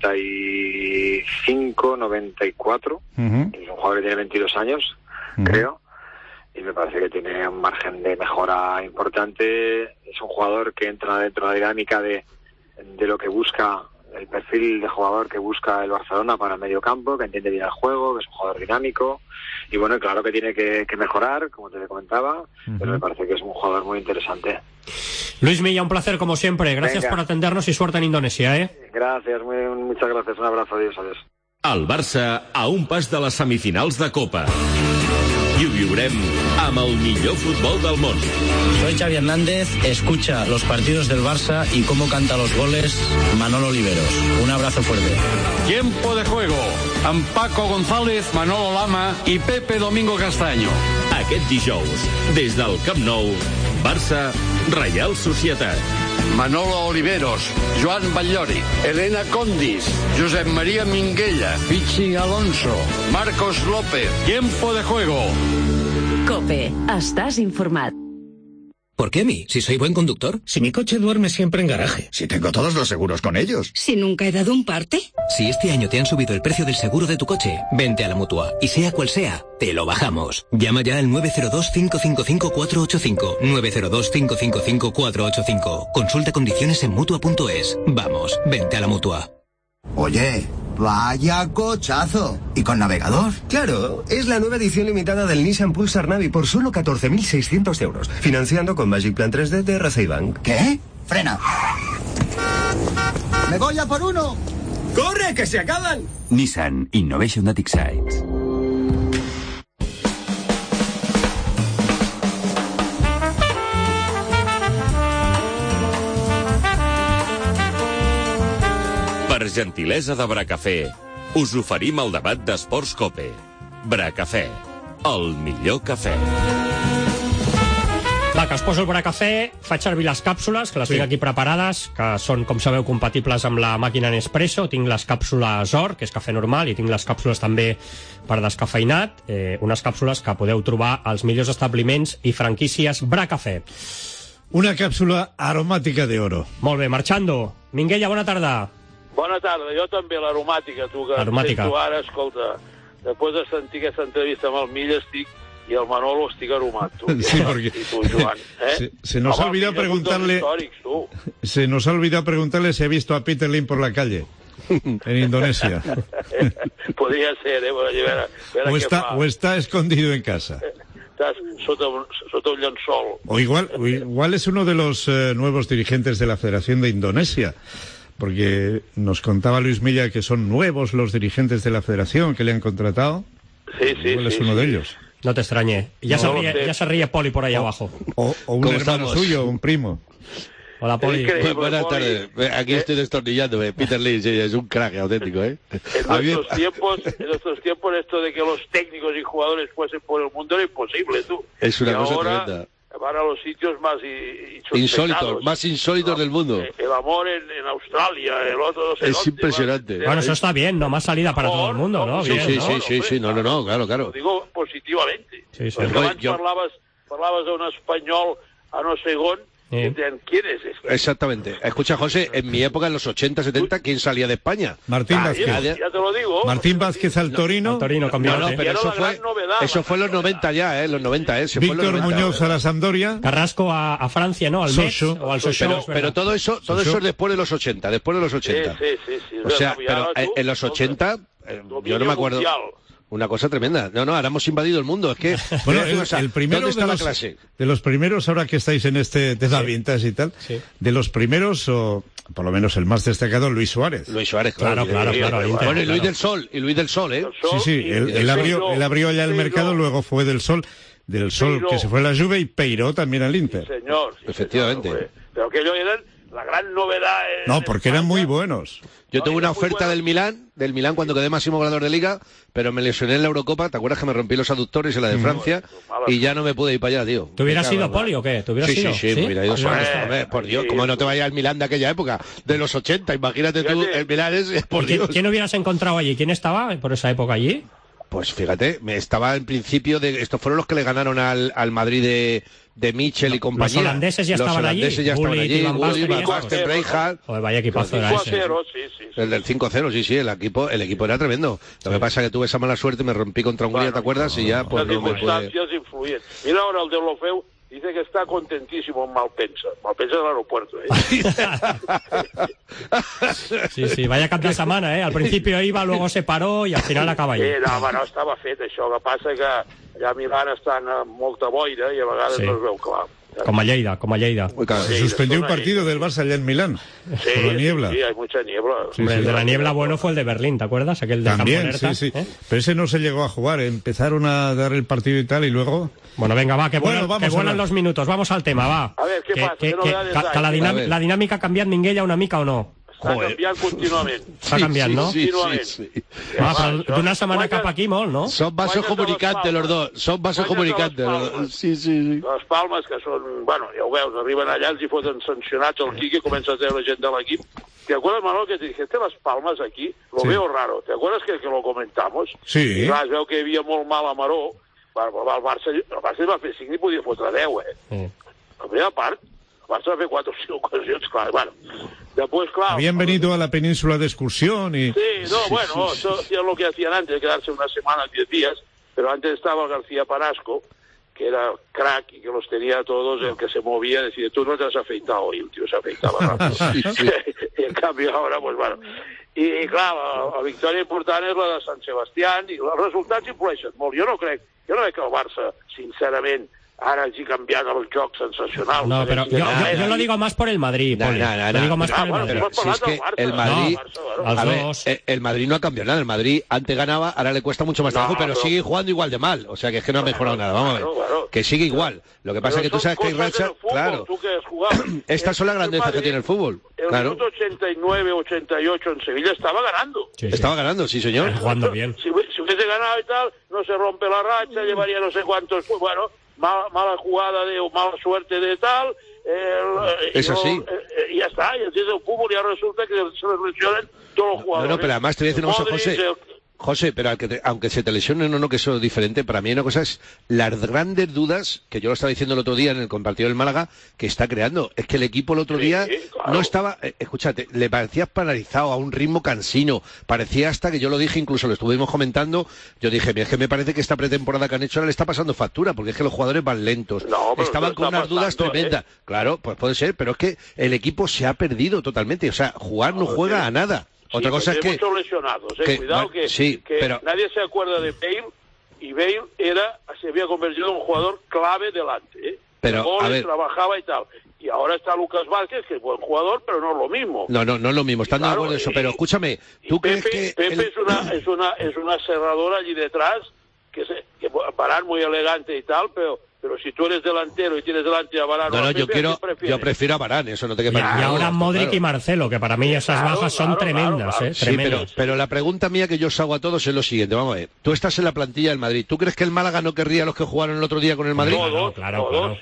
S20: 95, 94, es un jugador que tiene 22 años, creo, y me parece que tiene un margen de mejora importante. Es un jugador que entra dentro de la dinámica de lo que busca, el perfil de jugador que busca el Barcelona para el medio campo, que entiende bien el juego, que es un jugador dinámico, y bueno, claro que tiene que mejorar, como te comentaba, pero me parece que es un jugador muy interesante.
S3: Luis Milla, un placer como siempre. Gracias por atendernos y suerte en Indonesia,
S20: Gracias, muchas gracias. Un abrazo, adiós.
S4: El Barça a un pas de les semifinals de Copa. I ho viurem amb el millor futbol del món.
S21: Soy Xavi Hernández, escucha los partidos del Barça y cómo canta los goles Manolo Oliveros. Un abrazo fuerte.
S22: Tiempo de juego amb Paco González, Manolo Lama i Pepe Domingo Castaño.
S4: Aquest dijous, des del Camp Nou, Barça, Reial Societat.
S22: Manolo Oliveros, Joan Batllori, Elena Condis, Josep María Minguella, Pichi Alonso, Marcos López. Tiempo de juego.
S2: COPE. Estás informat.
S23: ¿Por qué a mí? Si soy buen conductor.
S24: Si mi coche duerme siempre en garaje.
S1: Si tengo todos los seguros con ellos.
S9: Si nunca he dado un parte.
S23: Si este año te han subido el precio del seguro de tu coche, vente a la Mutua. Y sea cual sea, te lo bajamos. Llama ya al 902-555-485. 902-555-485. Consulta condiciones en Mutua.es. Vamos, vente a la Mutua.
S25: Oye, vaya cochazo. ¿Y con navegador?
S26: Claro, es la nueva edición limitada del Nissan Pulsar Navi por solo 14.600 euros. Financiando con Magic Plan 3D de Racing.
S25: ¿Qué? Frena. ¡Me voy a por uno!
S26: ¡Corre, que se acaban!
S27: Nissan Innovation that excites.
S4: Per gentilesa de Bracafé, us oferim el debat d'Esports COPE. Bracafé, el millor cafè.
S3: Va, que es poso el Bracafé, faig servir les càpsules, que les tinc aquí preparades, que són, com sabeu, compatibles amb la màquina Nespresso. Tinc les càpsules Or, que és cafè normal, i tinc les càpsules també per descafeinat, unes càpsules que podeu trobar als millors establiments i franquícies Bracafé.
S16: Una càpsula aromàtica de oro.
S3: Molt bé, marxando. Minguella, bona tarda.
S28: Bona tarda, jo també, l'aromàtica, tu, que sento ara, escolta, després de sentir aquesta entrevista amb el Milla estic, i el Manolo estic aromat, tu.
S16: Sí, porque...
S28: I tu, Joan,
S16: se nos ha olvidado preguntarle... Se nos ha olvidado preguntarle si ha visto a Peter Lim por la calle, en Indonesia.
S28: Podria ser,
S16: o está escondido en casa.
S28: Estás sota un llençol.
S16: O igual es uno de los nuevos dirigentes de la Federación de Indonesia. Porque nos contaba Luis Milla que son nuevos los dirigentes de la federación que le han contratado.
S28: Sí.
S16: Él es uno de ellos.
S3: No te extrañe. Ya se ríe Poli por ahí abajo.
S16: O un hermano suyo, un primo.
S3: Hola, Poli.
S29: Buenas tardes. Aquí estoy destornillando. Peter Lee es un crack auténtico, ¿eh?
S28: En nuestros tiempos esto de que los técnicos y jugadores fuesen por el mundo era imposible, tú.
S29: Es una cosa tremenda.
S28: Van a los sitios más
S29: insólitos del mundo.
S28: El amor en Australia, el otro no sé.
S29: Es impresionante.
S3: Bueno, eso está bien, no más salida para todo el mundo, ¿no?
S29: Sí, claro.
S28: Lo digo positivamente.
S3: Sí.
S28: Abans parlaves d'un espanyol a no sé on, ¿quién es este?
S29: Exactamente. Escucha, José, en mi época, en los 80, 70, ¿quién salía de España?
S16: Martín Vázquez.
S28: Ya te lo digo.
S16: Martín Vázquez al Torino.
S3: Al Torino cambió.
S29: No, pero eso fue en los 90 ya, los 90,
S16: Víctor Muñoz a la Sampdoria.
S3: Carrasco a Francia, ¿no? Al Metz o al Sochaux.
S29: Pero todo eso es después de los 80,
S28: Sí.
S29: O sea, pero en los 80, yo no me acuerdo. Una cosa tremenda. No, ahora hemos invadido el mundo. Es que,
S16: bueno, el primero
S29: ¿dónde está la clase?
S16: De los primeros, ahora que estáis en este tema vintage y tal, de los primeros, o por lo menos el más destacado, Luis Suárez.
S29: Luis Suárez,
S3: claro.
S29: Bueno, y Luis del Sol, ¿eh?
S16: Sí, él abrió ya el mercado, luego fue del Sol que se fue a la Juve, y Peiró también al Inter.
S28: Sí, señor.
S29: Efectivamente.
S28: Pero que ellos eran la gran novedad.
S16: No, porque eran muy buenos.
S29: Yo tuve una oferta del Milán cuando quedé máximo goleador de Liga, pero me lesioné en la Eurocopa. ¿Te acuerdas que me rompí los aductores en la de Francia? Y ya no me pude ir para allá, tío.
S3: ¿Te hubieras ido, Poli, o qué?
S29: Sí, me hubiera ido solo. Por Dios, ¿cómo no te vayas al Milán de aquella época? De los 80, imagínate tú, el Milán es por Dios.
S3: ¿Quién hubieras encontrado allí? ¿Quién estaba por esa época allí?
S29: Pues fíjate, estaba en principio estos fueron los que le ganaron al Madrid de Michel y compañía.
S3: Los holandeses ya estaban allí.
S29: Van Basten, Rijkaard.
S3: Joder, vaya equipazo era ese.
S29: El del 5-0, sí, el equipo era tremendo. Lo que pasa es que tuve esa mala suerte, me rompí contra Hungría, ¿te acuerdas? Y ya pues no me pude.
S28: Las circunstancias influyen. Mira ahora el de Olofeu. Dice que está contentísimo en Malpensa. Malpensa es el aeropuerto,
S3: Sí, vaya cap de setmana, Al principio iba, luego se paró y al final acaba allí.
S28: No estava fet això. El que passa que allà a Milà estan amb molta boira i a vegades no es veu clar.
S3: Como a Lleida.
S16: Se suspendió un partido del Barça allá en Milán, por la niebla.
S28: Sí, hay mucha niebla.
S3: El de la niebla bueno fue el de Berlín, ¿te acuerdas? Aquel de
S16: también, sí. Pero ese no se llegó a jugar, empezaron a dar el partido y tal, y luego...
S3: Bueno, venga, va, que vuelan los minutos, vamos al tema, va.
S28: A ver, ¿qué pasa?
S3: La dinàmica ha canviat, Minguella, una mica o no?
S28: Està canviant contínuament.
S3: Està canviant, no?
S28: Sí.
S3: Va, però d'una setmana cap aquí molt, no?
S29: Son vasos comunicantes los dos. Sí.
S28: Les Palmes, que són... Bueno, ja ho veus, arriben allà, els hi foten sancionats al Quique, comença a treure gent de l'equip. ¿Te acuerdas, Manolo, que te dijiste Las Palmas aquí? Lo veo raro. ¿Te acuerdas que lo comentamos?
S16: Sí.
S28: I clar, es veu que hi havia molt mal a Maró. El Barça va fer 5 i podia fotre 10, La primera part, el Barça va fer 4 o 5 ocasions, clar. Bueno, después, claro...
S16: Habían venido a la península de excursión y...
S28: Sí, no, bueno, eso es lo que hacían antes, de quedarse una semana, 10 días, pero antes estaba García Panasco, que era crack y que los tenía todos, el que se movía, decía, tú no te has afeitado hoy, el tío se afeitaba rápido. Y en cambio ahora, pues bueno... I clar, la victòria important és la de Sant Sebastián i els resultats influeixen molt. Jo no crec que el Barça, sincerament, ara hagi canviat el joc sensacional.
S3: No, pero yo lo digo más por el Madrid, Poli. Lo digo más por el Madrid.
S29: Si es que el Madrid... A ver, el Madrid no ha cambiado nada. El Madrid antes ganaba, ahora le cuesta mucho más trabajo, pero sigue jugando igual de mal. O sea, que es que no ha mejorado nada. Vamos a ver. Que sigue igual. Lo que pasa es que tú sabes que hay racha... Claro. Estas son las grandezas que tiene el fútbol.
S28: El minuto 89, 88 en Sevilla estaba ganando.
S29: Sí. Estaba ganando, sí, señor.
S3: Jugando bien.
S28: Si hubiese ganado y tal, no se rompe la racha, llevaría no sé cuántos... Bueno... Mala jugada o mala suerte de tal,
S29: es así.
S28: Y ya está, y entonces el fútbol ya resulta que se les lesionan todos los jugadores.
S29: No, pero además te voy a decir una cosa, José, pero aunque se te lesionen o no, que eso es diferente, para mí hay una cosa es las grandes dudas, que yo lo estaba diciendo el otro día en el partido del Málaga, que está creando. Es que el equipo el otro día no estaba, escúchate, le parecía paralizado, a un ritmo cansino, parecía hasta que yo lo dije, incluso lo estuvimos comentando, yo dije, mira, es que me parece que esta pretemporada que han hecho ahora le está pasando factura, porque es que los jugadores van lentos, estaban con unas dudas tremendas. Claro, pues puede ser, pero es que el equipo se ha perdido totalmente, o sea, jugar no juega a nada. Otra cosa es que...
S28: Hay muchos lesionados, cuidado,
S29: bueno, que pero...
S28: nadie se acuerda de Bale, y Bale se había convertido en un jugador clave delante,
S29: Pero,
S28: goles,
S29: a ver...
S28: trabajaba y tal. Y ahora está Lucas Vázquez, que es buen jugador, pero no es lo mismo.
S29: No es lo mismo, están de acuerdo en eso, pero escúchame, ¿tú crees que...?
S28: Pepe es una cerradora allí detrás, que Varane muy elegante y tal, pero si tú eres delantero y tienes delante a Varane...
S29: yo prefiero a Varane, eso no te quepa.
S3: Y ahora Modric y Marcelo, que para mí esas bajas son tremendas, tremendas.
S29: Sí, pero la pregunta mía que yo os hago a todos es lo siguiente, vamos a ver. Tú estás en la plantilla del Madrid, ¿tú crees que el Málaga no querría a los que jugaron el otro día con el Madrid?
S28: Claro.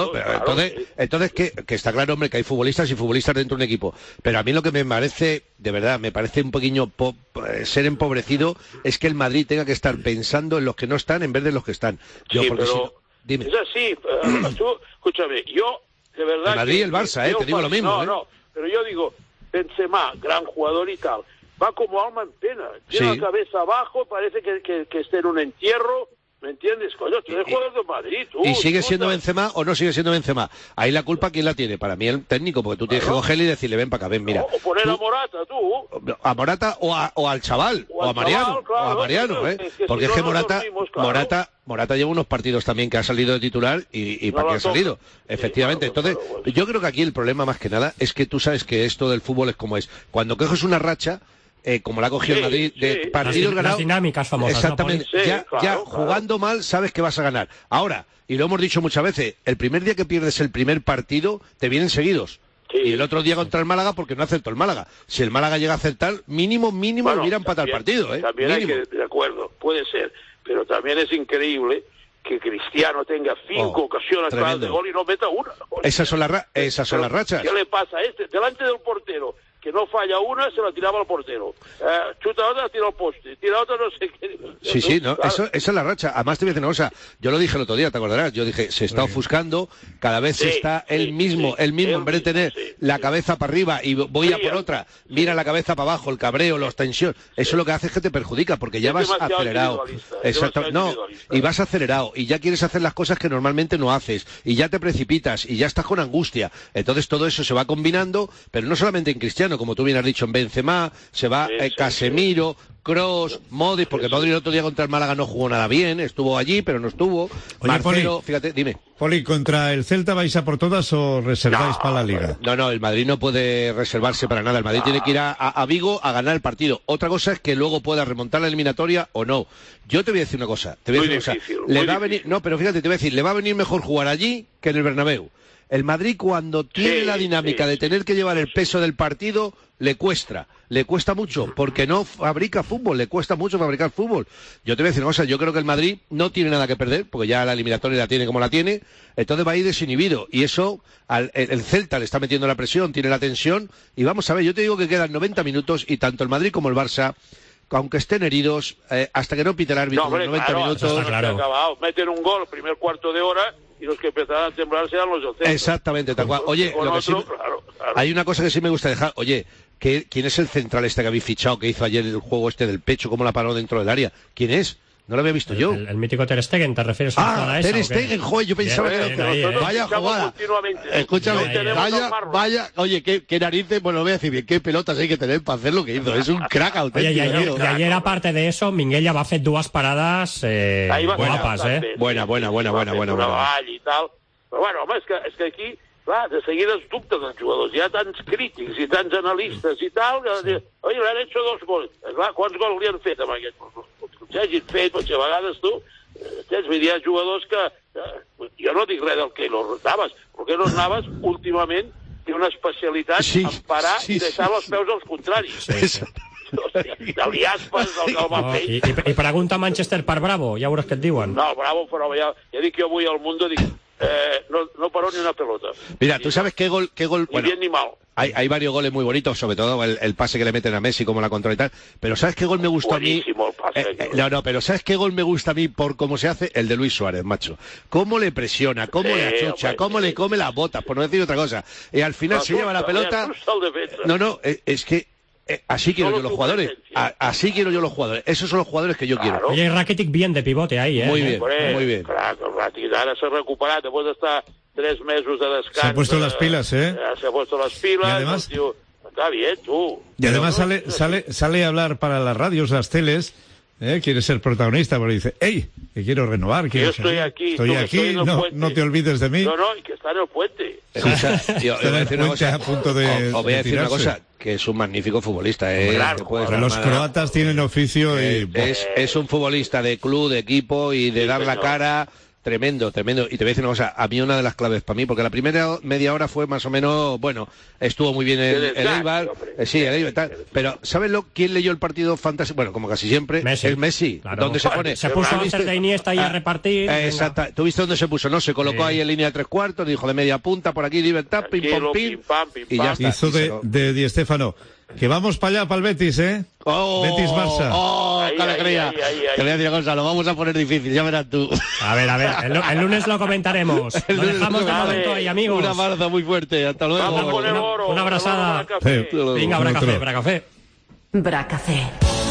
S29: Entonces que está claro, hombre, que hay futbolistas y futbolistas dentro de un equipo. Pero a mí lo que me parece, de verdad, me parece un poquillo ser empobrecido, es que el Madrid tenga que estar pensando en los que no están en vez de los que están. Dime.
S28: Es así, tú, escúchame, yo, de verdad...
S29: El Madrid y el Barça, te digo lo mismo.
S28: No, pero yo digo, Benzema, gran jugador y tal, va como alma en pena, tiene la cabeza abajo, parece que esté en un entierro, ¿me entiendes? Coño, tú eres jugador de Madrid, tú...
S29: ¿Y sigue siendo Benzema o no sigue siendo Benzema? Ahí la culpa, ¿quién la tiene? Para mí el técnico, porque tú tienes que cogerle y decirle, ven para acá, ven, mira.
S28: O poner a Morata, tú.
S29: A Morata o al chaval, o a Mariano,
S28: claro,
S29: o a Mariano, porque es que Morata lleva unos partidos también que ha salido de titular y para qué ha salido. Efectivamente, entonces, yo creo que aquí el problema más que nada es que tú sabes que esto del fútbol es como es. Cuando coges una racha... como la ha cogido el Madrid, de partidos ganados...
S3: Las dinámicas famosas.
S29: Exactamente.
S28: ¿No?
S29: Ya jugando mal sabes que vas a ganar. Ahora, y lo hemos dicho muchas veces, el primer día que pierdes el primer partido, te vienen seguidos. Y el otro día contra el Málaga, porque no acertó el Málaga. Si el Málaga llega a acertar, mínimo, hubiera empatado el partido.
S28: También hay que, de acuerdo, puede ser. Pero también es increíble que Cristiano tenga 5 ocasiones claras de gol y no meta una.
S29: Esas son las rachas.
S28: ¿Qué le pasa a este? Delante del portero, que no falla una, se la tiraba al portero. Chuta otra, tira al poste. Tira otra, no sé qué.
S29: Sí, no, esa es la racha. Además te voy a decir una cosa. Yo lo dije el otro día, ¿te acordarás? Yo dije, se está ofuscando, cada vez está el mismo, en vez de tener la cabeza para arriba y voy a por otra, mira la cabeza para abajo, el cabreo, la tensión. Eso lo que hace es que te perjudica, porque ya vas acelerado. Exacto. No, y vas acelerado, y ya quieres hacer las cosas que normalmente no haces, y ya te precipitas, y ya estás con angustia. Entonces todo eso se va combinando, pero no solamente en Cristiano, como tú bien has dicho, en Benzema, se va Casemiro, Kroos, Modric, porque Modric el otro día contra el Málaga no jugó nada bien, estuvo allí, pero no estuvo.
S16: Oye,
S29: Marcelo,
S16: Poli,
S29: fíjate, dime.
S16: Poli, ¿contra el Celta vais a por todas o reserváis para la Liga?
S29: No, el Madrid no puede reservarse para nada. El Madrid tiene que ir a Vigo a ganar el partido. Otra cosa es que luego pueda remontar la eliminatoria o no. Yo te voy a decir una cosa. Pero fíjate, te voy a decir, le va a venir mejor jugar allí que en el Bernabéu. El Madrid, cuando tiene la dinámica de tener que llevar el peso del partido, le cuesta mucho, porque no fabrica fútbol, le cuesta mucho fabricar fútbol. Yo te voy a decir una cosa, yo creo que el Madrid no tiene nada que perder, porque ya la eliminatoria la tiene como la tiene, entonces va a ir desinhibido, y eso, el Celta le está metiendo la presión, tiene la tensión, y vamos a ver, yo te digo que quedan 90 minutos, y tanto el Madrid como el Barça, aunque estén heridos, hasta que no pite el árbitro 90 minutos...
S28: Está acabado. Meten un gol, primer cuarto de hora, y los que empezarán a temblar serán los docentes.
S29: Exactamente, tal cual. Oye, hay una cosa que sí me gusta dejar. Oye, ¿quién es el central que habéis fichado, que hizo ayer el juego del pecho, cómo la paró dentro del área? ¿Quién es? No lo había visto yo.
S3: El mítico Ter Stegen, ¿te refieres a esa?
S29: Ter Stegen, joder, yo pensaba que... Vaya jugada. Escúchame, vaya, oye, qué narices, bueno, lo voy a decir bien, qué pelotas hay que tener para hacer lo que hizo. Es un crack auténtico.
S3: Oye, y ayer, aparte de eso, Minguella va a hacer dues parades guapes,
S29: Buena.
S28: I tal. Però bueno, home, és que aquí, clar, de seguida es dubten els jugadors. Hi ha tants crítics i tants analistes i tal, que oye, le han hecho 2 gols. Clar, quants gols li han fet amb aquest? Que hagin fet, potser a vegades tu, hi ha jugadors que... Jo no dic res del Keylor Navas, però Keylor Navas últimament té una especialitat en parar i deixar els peus als contraris. Del Jaspers, del que el va fer.
S3: I pregunta Manchester per Bravo, ja veuràs què et diuen.
S28: No, Bravo, però ja dic jo avui al Mundo, dic, no paró ni una pelota.
S29: Mira, ¿tú sabes qué gol?
S28: Ni
S29: Bueno,
S28: bien ni mal.
S29: hay varios goles muy bonitos, sobre todo el pase que le meten a Messi, como la controla y tal. Pero ¿sabes qué gol me gusta a mí? Pero ¿sabes qué gol me gusta a mí por cómo se hace? El de Luis Suárez, macho. Cómo le presiona, cómo le achucha, cómo le come las botas, por no decir otra cosa. Y al final se lleva la pelota. Es que así quiero yo los jugadores. Así quiero yo los jugadores. Esos son los jugadores que yo quiero.
S3: Oye, Rakitic bien de pivote ahí,
S29: Muy bien, muy bien.
S28: Clar, Rakitic ara s'ha recuperat, després d'estar 3 mesos de descans.
S16: Se ha puesto las pilas, ¿eh?
S28: Se ha puesto las pilas.
S16: Y además,
S28: tío, está bien, tú.
S16: Y además sale a hablar para las radios, las teles. Quiere ser protagonista, porque dice, ¡ey! Que quiero renovar.
S28: Yo estoy aquí.
S16: Estoy aquí, no te olvides de mí.
S28: No, y que está en el puente.
S29: Yo voy a decir una cosa.
S16: A punto de
S29: os voy a decir una cosa, que es un magnífico futbolista.
S16: Los croatas tienen oficio y...
S29: Es un futbolista de club, de equipo y de dar la cara... Tremendo. Y te voy a decir una cosa, a mí una de las claves para mí, porque la primera media hora fue más o menos, bueno, estuvo muy bien el Eibar, el Eibar tal, pero ¿sabes quién leyó el partido fantástico? Bueno, como casi siempre, es Messi,
S3: claro.
S29: donde se pone...
S3: Se puso antes de Iniesta ahí a repartir.
S29: Exacto, ¿tú viste dónde se puso? No, se colocó ahí en línea de 3/4, dijo de media punta, por aquí, libertad, pim, pam, y ya está.
S16: Hizo de Di Stéfano. Que vamos para allá, para el Betis, ¿eh? Betis-Barça.
S29: ¡Qué alegría! Te voy a decir una cosa, lo vamos a poner difícil, ya verás tú.
S3: A ver, el lunes lo comentaremos. Lo dejamos de momento ahí, amigos.
S29: Un abrazo muy fuerte, hasta luego.
S3: Una abrazada. Vinga, Bracafé.
S2: Bracafé.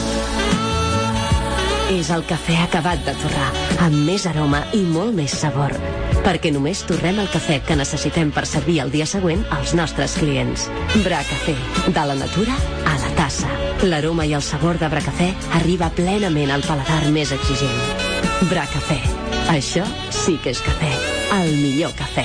S2: És el cafè acabat de torrar, amb més aroma i molt més sabor. Perquè només torrem el cafè que necessitem per servir el dia següent als nostres clients. Bracafé, de la natura a la tassa. L'aroma i el sabor de Bracafé arriba plenament al paladar més exigent. Bracafé, això sí que és cafè, el millor cafè.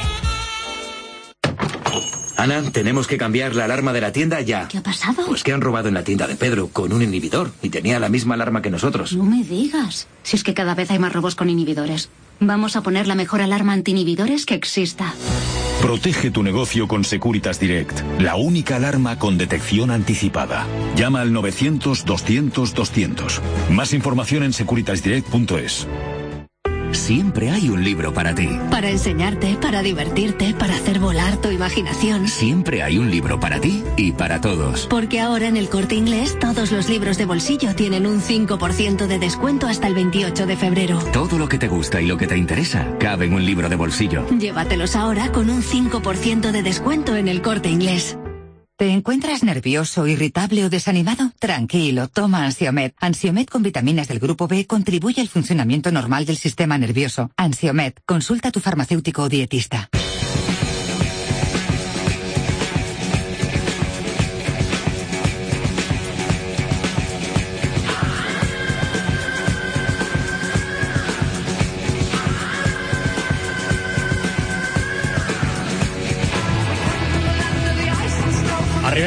S21: Ana, tenemos que cambiar la alarma de la tienda ya.
S5: ¿Qué ha pasado?
S21: Pues que han robado en la tienda de Pedro con un inhibidor y tenía la misma alarma que nosotros.
S5: No me digas. Si es que cada vez hay más robos con inhibidores. Vamos a poner la mejor alarma anti-inhibidores que exista.
S7: Protege tu negocio con Securitas Direct, la única alarma con detección anticipada. Llama al 900-200-200. Más información en securitasdirect.es.
S21: Siempre hay un libro para ti.
S5: Para enseñarte, para divertirte, para hacer volar tu imaginación.
S21: Siempre hay un libro para ti y para todos.
S5: Porque ahora en el Corte Inglés todos los libros de bolsillo tienen un 5% de descuento hasta el 28 de febrero.
S21: Todo lo que te gusta y lo que te interesa cabe en un libro de bolsillo.
S5: Llévatelos ahora con un 5% de descuento en el Corte Inglés.
S8: ¿Te encuentras nervioso, irritable o desanimado? Tranquilo, toma Ansiomed. Ansiomed con vitaminas del grupo B contribuye al funcionamiento normal del sistema nervioso. Ansiomed, consulta a tu farmacéutico o dietista.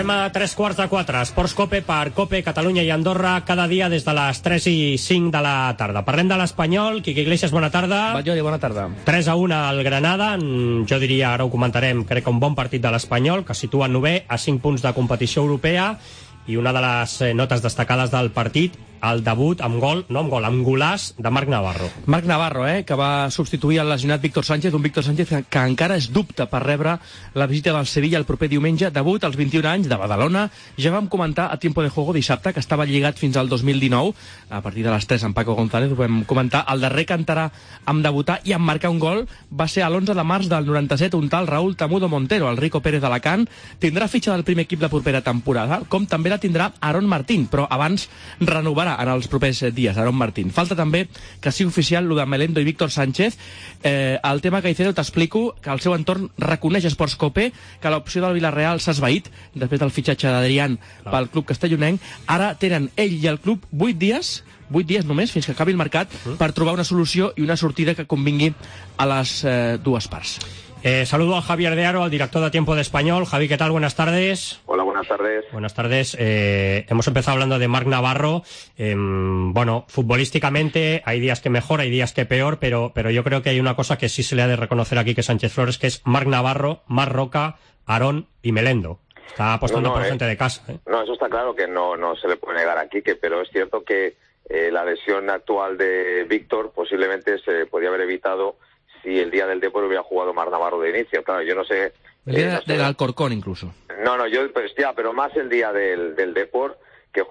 S3: a 3:15. Esports Cope per Cope, Catalunya i Andorra, cada dia des de les 3:05 de la tarda. Parlem de l'Espanyol. Quique Iglesias, bona tarda.
S6: Batllori, bona tarda.
S3: 3-1 al Granada. Jo diria, ara ho comentarem, crec que un bon partit de l'Espanyol, que situa en 9è a 5 punts de competició europea. I una de les notes destacades del partit, el debut amb golàs de Marc Navarro.
S6: Marc Navarro, que va substituir el lesionat Víctor Sánchez, un Víctor Sánchez que encara és dubte per rebre la visita del Sevilla el proper diumenge. Debut als 21 anys de Badalona. Ja vam comentar a Tiempo de Juego dissabte que estava lligat fins al 2019. A partir de les 3 amb Paco González ho vam comentar. El darrer que entrarà amb debutar i amb marcar un gol va ser a l'11 de març del 97, un tal Raúl Tamudo Montero, el Rico Pérez d'Alacant. Tindrà fitxa del primer equip la propera temporada, com també la tindrà Aaron Martín, però abans renovarà en els propers dies, Aaron Martín. Falta també que sigui oficial lo de Melendo i Víctor Sánchez. El tema Caicedo t'explico que el seu entorn reconeix Esports Cope que l'opció del Villarreal s'ha esvaït després del fitxatge d'Adrián pel club castellonenc. Ara tenen ell i el club 8 dies només, fins que acabi el mercat, per trobar una solució i una sortida que convingui a les dues parts.
S3: Saludo a Javier de Aro, al director de Tiempo de Español. Javi, ¿qué tal? Buenas tardes.
S10: Hola, buenas tardes.
S3: Buenas tardes. Hemos empezado hablando de Marc Navarro. Bueno, futbolísticamente hay días que mejor, hay días que peor, pero yo creo que hay una cosa que sí se le ha de reconocer aquí que Sánchez Flores, que es Marc Navarro, Marc Roca, Aarón y Melendo. Está apostando por gente de casa.
S10: No, eso está claro que no se le puede negar a Quique, pero es cierto que la lesión actual de Víctor posiblemente se podía haber evitado si el día del Depor hubiera jugado Marc Navarro de inicio. Claro, yo no sé...
S6: El día del Alcorcón, incluso.
S10: Pero más el día del Depor, que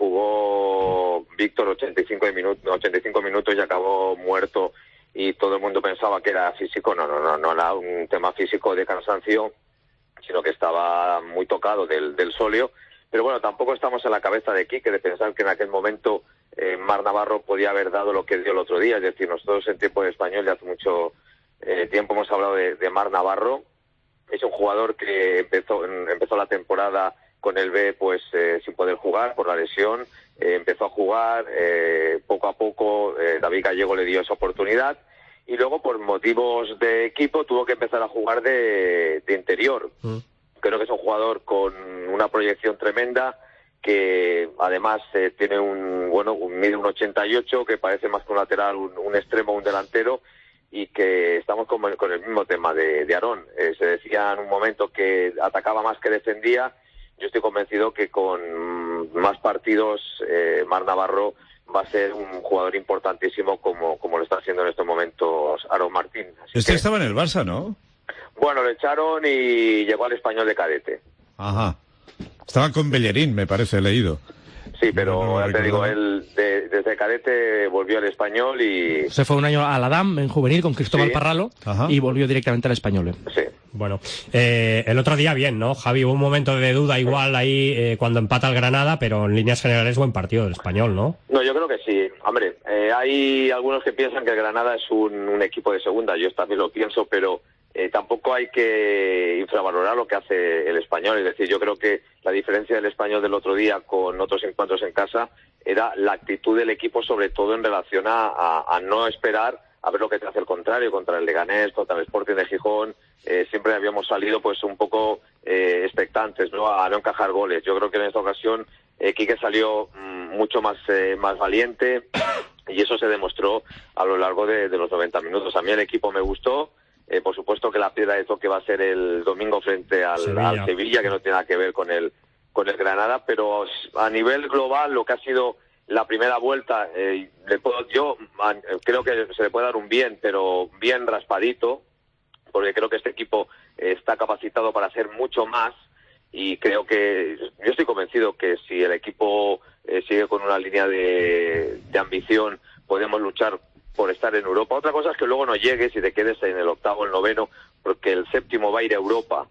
S10: jugó Víctor 85 minutos y acabó muerto, y todo el mundo pensaba que era físico. No era un tema físico de cansancio, sino que estaba muy tocado del sóleo. Pero bueno, tampoco estamos en la cabeza de Quique de pensar que en aquel momento Marc Navarro podía haber dado lo que dio el otro día. Es decir, nosotros en Tiempo de Español ya hace mucho tiempo hemos hablado de Marc Navarro. Es un jugador que empezó la temporada con el B pues sin poder jugar por la lesión. Empezó a jugar, poco a poco David Gallego le dio esa oportunidad y luego por motivos de equipo tuvo que empezar a jugar de interior. Creo que es un jugador con una proyección tremenda, que además tiene mide un 88, que parece más que un lateral, un extremo, un delantero, y que estamos con el mismo tema de Aarón. Se decía en un momento que atacaba más que defendía. Yo estoy convencido que con más partidos Marc Navarro va a ser un jugador importantísimo como lo está haciendo en estos momentos Aaron Martín.
S16: Estaba en el Barça, ¿no?
S10: Bueno, lo echaron y llegó al Español de cadete.
S16: Ajá. Estaba con Bellerín, me parece, leído.
S10: Sí, pero ya te digo, él desde cadete volvió al Español y...
S6: Se fue un año a la DAM en juvenil con Cristóbal Parralo.
S16: Ajá.
S6: Y volvió directamente al Español.
S10: Sí.
S3: Bueno, el otro día bien, ¿no, Javi? Hubo un momento de duda igual ahí cuando empata el Granada, pero en líneas generales buen partido del Español, ¿no?
S10: No, yo creo que sí. Hombre, hay algunos que piensan que el Granada es un equipo de segunda. Yo también lo pienso, pero... tampoco hay que infravalorar lo que hace el Español. Es decir, yo creo que la diferencia del Español del otro día con otros encuentros en casa era la actitud del equipo, sobre todo en relación a no esperar a ver lo que te hace el contrario, contra el Leganés, contra el Sporting de Gijón. Siempre habíamos salido pues un poco expectantes, ¿no? A no encajar goles. Yo creo que en esta ocasión Quique salió mucho más valiente y eso se demostró a lo largo de los 90 minutos. A mí el equipo me gustó. Por supuesto que la piedra de toque va a ser el domingo frente al Sevilla, que no tiene nada que ver con el Granada, pero a nivel global lo que ha sido la primera vuelta, yo creo que se le puede dar un bien, pero bien raspadito, porque creo que este equipo está capacitado para hacer mucho más y creo que yo estoy convencido que si el equipo sigue con una línea de ambición podemos luchar por estar en Europa. Otra cosa es que luego no llegues y te quedes en el octavo, el noveno, porque el séptimo va a ir a Europa,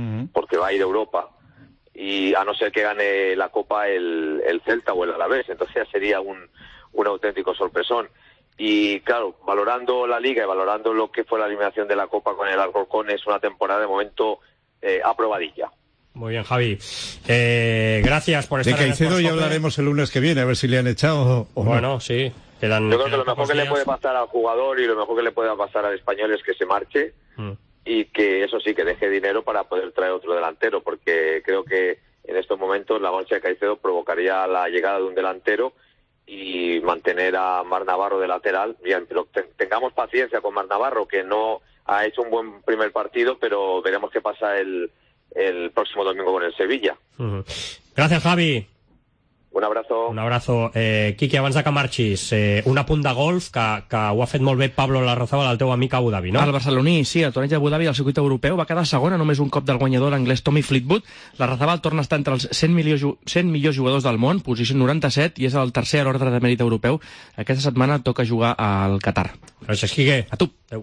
S10: y a no ser que gane la Copa el Celta o el Alavés, entonces ya sería un auténtico sorpresón. Y claro, valorando la Liga y valorando lo que fue la eliminación de la Copa con el Alcorcón, es una temporada de momento aprobadilla.
S3: Muy bien, Javi. Gracias por estar
S16: de Caicedo ya hablaremos el lunes que viene, a ver si le han echado o
S3: bueno,
S16: no.
S3: Sí.
S10: Yo creo que lo mejor que le puede pasar al jugador y lo mejor que le puede pasar al Español es que se marche y que eso sí, que deje dinero para poder traer otro delantero, porque creo que en estos momentos la marcha de Caicedo provocaría la llegada de un delantero y mantener a Marc Navarro de lateral. Bien, pero tengamos paciencia con Marc Navarro, que no ha hecho un buen primer partido, pero veremos qué pasa el próximo domingo con el Sevilla.
S3: Gràcies, Javi.
S10: Un abrazo.
S3: Un abrazo. Quique, abans de que marxis, un apunt de golf que ho ha fet molt bé Pablo Larrazábal, el teu amic a Abu Dhabi, no?
S6: El barceloní, sí, el torneig d'Abu Dhabi al circuit europeu va quedar segon a només un cop del guanyador anglès Tommy Fleetwood. Larrazábal torna a estar entre els 100 millors jugadors del món, posició 97, i és el tercer a l'ordre de mèrit europeu. Aquesta setmana toca jugar al Qatar.
S3: Gràcies, Quique.
S6: A tu.
S3: Adéu.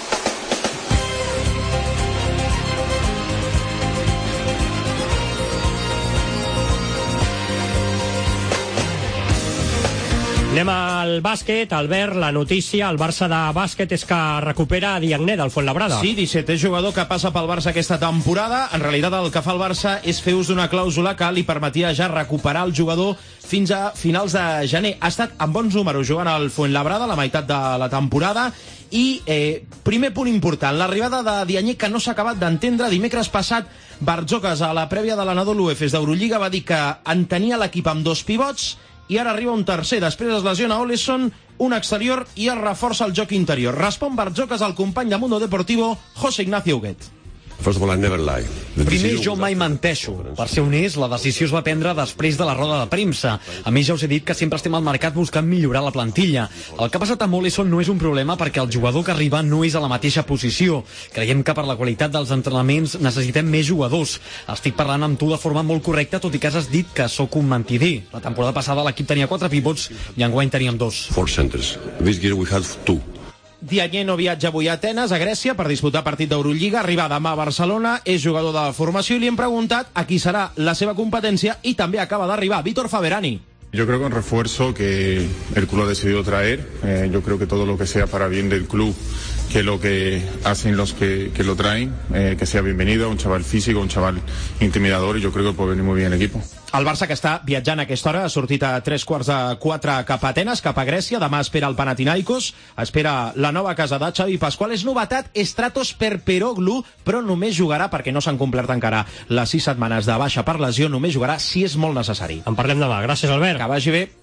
S3: Anem al bàsquet, Albert, la notícia, el Barça de bàsquet és que recupera Diagne del Fuenlabrada.
S11: Sí, 17è jugador que passa pel Barça aquesta temporada. En realitat el que fa el Barça és fer ús d'una clàusula que li permetia ja recuperar el jugador fins a finals de gener. Ha estat amb bons números jugant al Fuenlabrada la meitat de la temporada. I primer punt important, l'arribada de Diagne, que no s'ha acabat d'entendre. Dimecres passat, Barzokas, a la prèvia de l'Anadolu Efes d'Eurolliga, va dir que entenia l'equip amb dos pivots, i ara arriba un tercer. Després es lesiona Oleson, un exterior, i es reforça el joc interior. Respon Barzokas al company de Mundo Deportivo, José Ignacio Huguet.
S12: First of all, I never lie.
S13: Primer, jo mai menteixo. Per ser honest, la decisió es va prendre després de la roda de premsa. A més, ja us he dit que sempre estem al mercat buscant millorar la plantilla. El que ha passat amb Oleson no és un problema perquè el jugador que arriba no és a la mateixa posició. Creiem que per la qualitat dels entrenaments necessitem més jugadors. Estic parlant amb tu de forma molt correcta, tot i que has dit que sóc un mentider. La temporada passada l'equip tenia 4 pivots i enguany teníem 2.
S12: 4 centers. This year we have 2.
S11: Diagne no viatja avui a Atenes, a Grècia, per disputar partit d'Eurolliga, arriba demà a Barcelona, és jugador de formació i li hem preguntat a qui serà la seva competència i també acaba d'arribar Vítor Faberani.
S14: Yo creo que un refuerzo que el club ha decidido traer, yo creo que todo lo que sea para bien del club, que lo que hacen los que lo traen, que sea bienvenido, un chaval físico, un chaval intimidador, y yo creo que puede venir muy bien el equipo.
S11: El Barça, que està viatjant a aquesta hora, ha sortit a 3:45 cap a Atenes, cap a Grècia. Demà espera el Panathinaikos, espera la nova casa de Xavi Pasqual. És novetat Stratos Perperoglu, però només jugarà, perquè no s'han complert encara les 6 setmanes de baixa per lesió, només jugarà si és molt necessari.
S3: En parlem demà. Gràcies, Albert.
S11: Que vagi bé.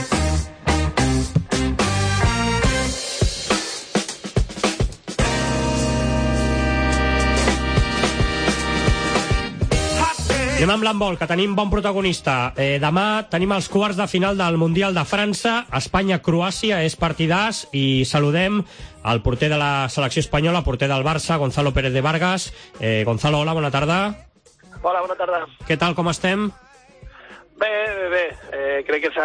S3: Anem amb l'handbol, que tenim bon protagonista. Demà tenim els quarts de final del Mundial de França. Espanya-Croàcia és partidàs i saludem el porter de la selecció espanyola, porter del Barça, Gonzalo Pérez de Vargas. Gonzalo, hola, bona tarda.
S15: Hola, bona tarda.
S3: Què tal, com estem?
S15: Bé. Crec que és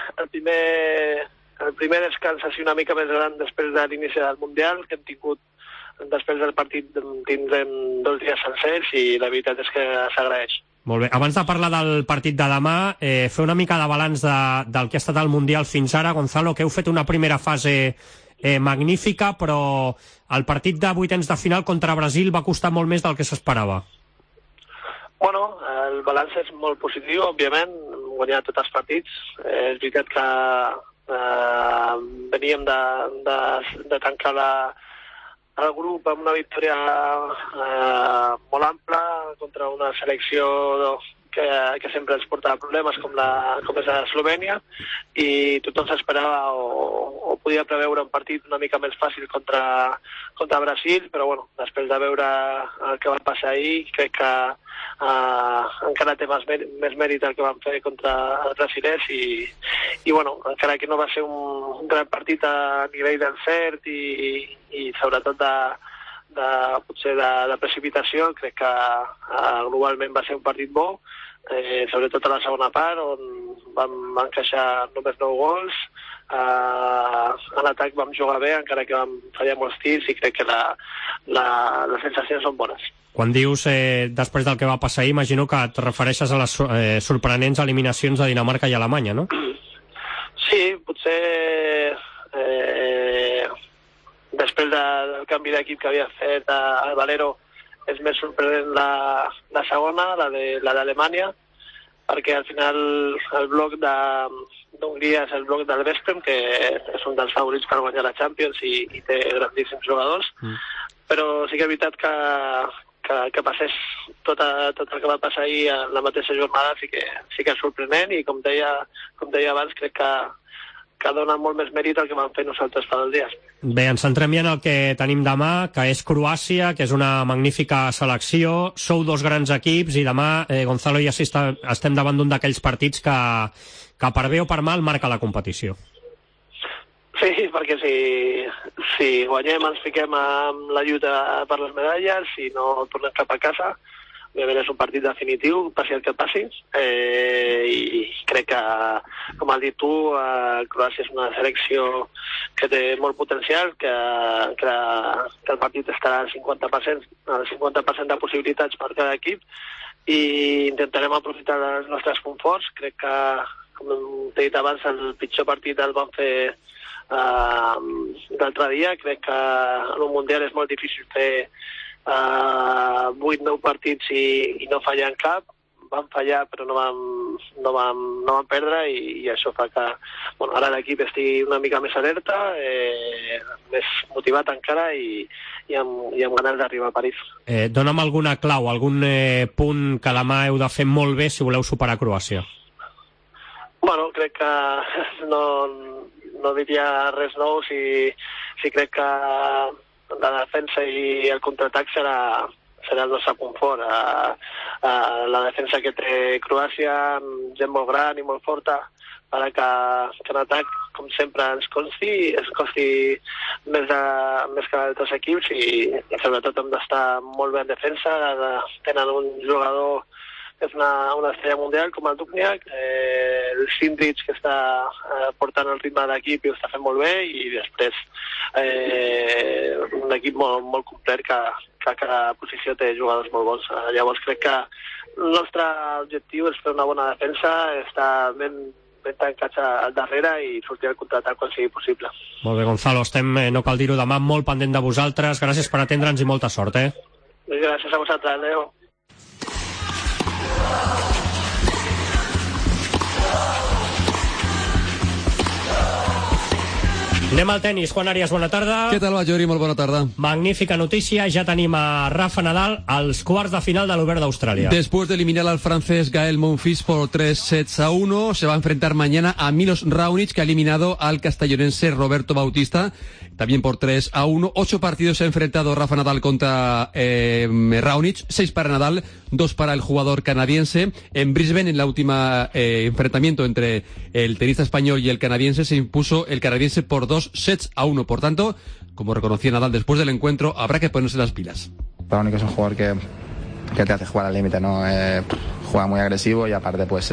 S15: el primer descans així una mica més gran després de l'inici del Mundial que hem tingut. Després del partit tindrem 2 dies sencers i la veritat és que s'agraeix.
S3: Molt bé. Abans de parlar del partit de demà, fer una mica de balanç del que ha estat el Mundial fins ara. Gonzalo, que heu fet una primera fase magnífica, però el partit de vuitens de final contra Brasil va costar molt més del que s'esperava.
S15: Bueno, el balanç és molt positiu, òbviament, hem guanyat tots els partits. És veritat que veníem de tancar el grup amb una victòria molt ampla contra una selecció que sempre ens porta problemes com és Eslovènia, i tothom s'esperava o podia preveure un partit una mica més fàcil contra Brasil, però bueno, després de veure el que va passar ahir, crec que encara té més mèrit el que van fer contra els brasilers i bueno, encara que no va ser un gran partit a nivell d'encert i sobretot potser de precipitació, crec que globalment va ser un partit bo, sobretot a la segona part, on vam encaixar només 9 gols. A l'atac vam jugar bé, encara que vam fallar molts tirs, i crec que les sensacions són bones.
S3: Quan dius després del que va passar ahir, imagino que et refereixes a les sorprenents eliminacions de Dinamarca i Alemanya, no?
S15: Sí, potser després del canvi d'equip que havia fet el Valero és més sorprenent la segona, la d'Alemanya, perquè al final el bloc d'Hongria és el bloc del Vesprem, que és un dels favorits per guanyar la Champions i té grandíssims jugadors, però sí que és veritat que que passés tot el que va passar ahir en la mateixa jornada sí que és sorprenent i com deia abans crec que dona molt més mèrit al que vam fer nosaltres fa 2 dies.
S3: Bé, ens centrem ja en el que tenim demà, que és Croàcia, que és una magnífica selecció. Sou 2 grans equips i demà, Gonzalo, ja estem davant d'un d'aquells partits que per bé o per mal marca la competició.
S15: Sí, perquè si guanyem ens fiquem amb la lluita per les medalles, si no tornem cap a casa, òbviament és un partit definitiu, passi el que passi, i crec que, com has dit tu, Croàcia és una selecció que té molt potencial, que el partit estarà al 50% de possibilitats per cada equip, i intentarem aprofitar els nostres conforts. Crec que, com t'he dit abans, el pitjor partit el vam fer l'altre dia. Crec que en un Mundial és molt difícil fer 8-9 partits i no fallar en cap. Vam fallar però no vam perdre i això fa que ara l'equip estigui una mica més alerta, més motivat encara i amb ganes d'arribar a París.
S3: Dóna'm alguna clau, algun punt que demà heu de fer molt bé si voleu superar Croàcia.
S15: Bueno, crec que no diria res nou si crec que la defensa i el contraatac serà el nostre confort. La defensa que té Croàcia, gent molt gran i molt forta, para que en atac, com sempre, ens costi més que altres equips i sobretot hem d'estar molt bé en defensa. Tenen un jugador que és una estrella mundial com el Dubnjak, el Sindrich, que està portant el ritme de l'equip i ho està fent molt bé, i després un equip molt complet que a cada posició té jugadors molt bons. Llavors crec que el nostre objectiu és fer una bona defensa, estar ben tancats al darrere i sortir al contraatac quan sigui possible.
S3: Molt bé, Gonzalo, estem, no cal dir-ho demà, molt pendent de vosaltres. Gràcies per atendre'ns i molta sort,
S15: Gràcies a vosaltres, adeu.
S3: Anem al tenis. Juan Arias, bona tarda.
S1: Què tal va, Jordi? Molt bona tarda.
S3: Magnífica notícia, ja tenim a Rafa Nadal als quarts de final de l'Obert d'Austràlia.
S1: Después de eliminar al francés Gael Monfils por 3-1, se va a enfrentar mañana a Milos Raonic, que ha eliminado al castellonense Roberto Bautista, también por 3-1. 8 partidos se ha enfrentado Rafa Nadal contra Raonic, 6 para Nadal, 2 para el jugador canadiense. En Brisbane, en la última enfrentamiento entre el tenista español y el canadiense, se impuso el canadiense por 2-1. Por tanto, como reconocía Nadal después del encuentro, habrá que ponerse las pilas.
S9: Raonic es un jugador que te hace jugar al límite, ¿no? Juega muy agresivo y aparte pues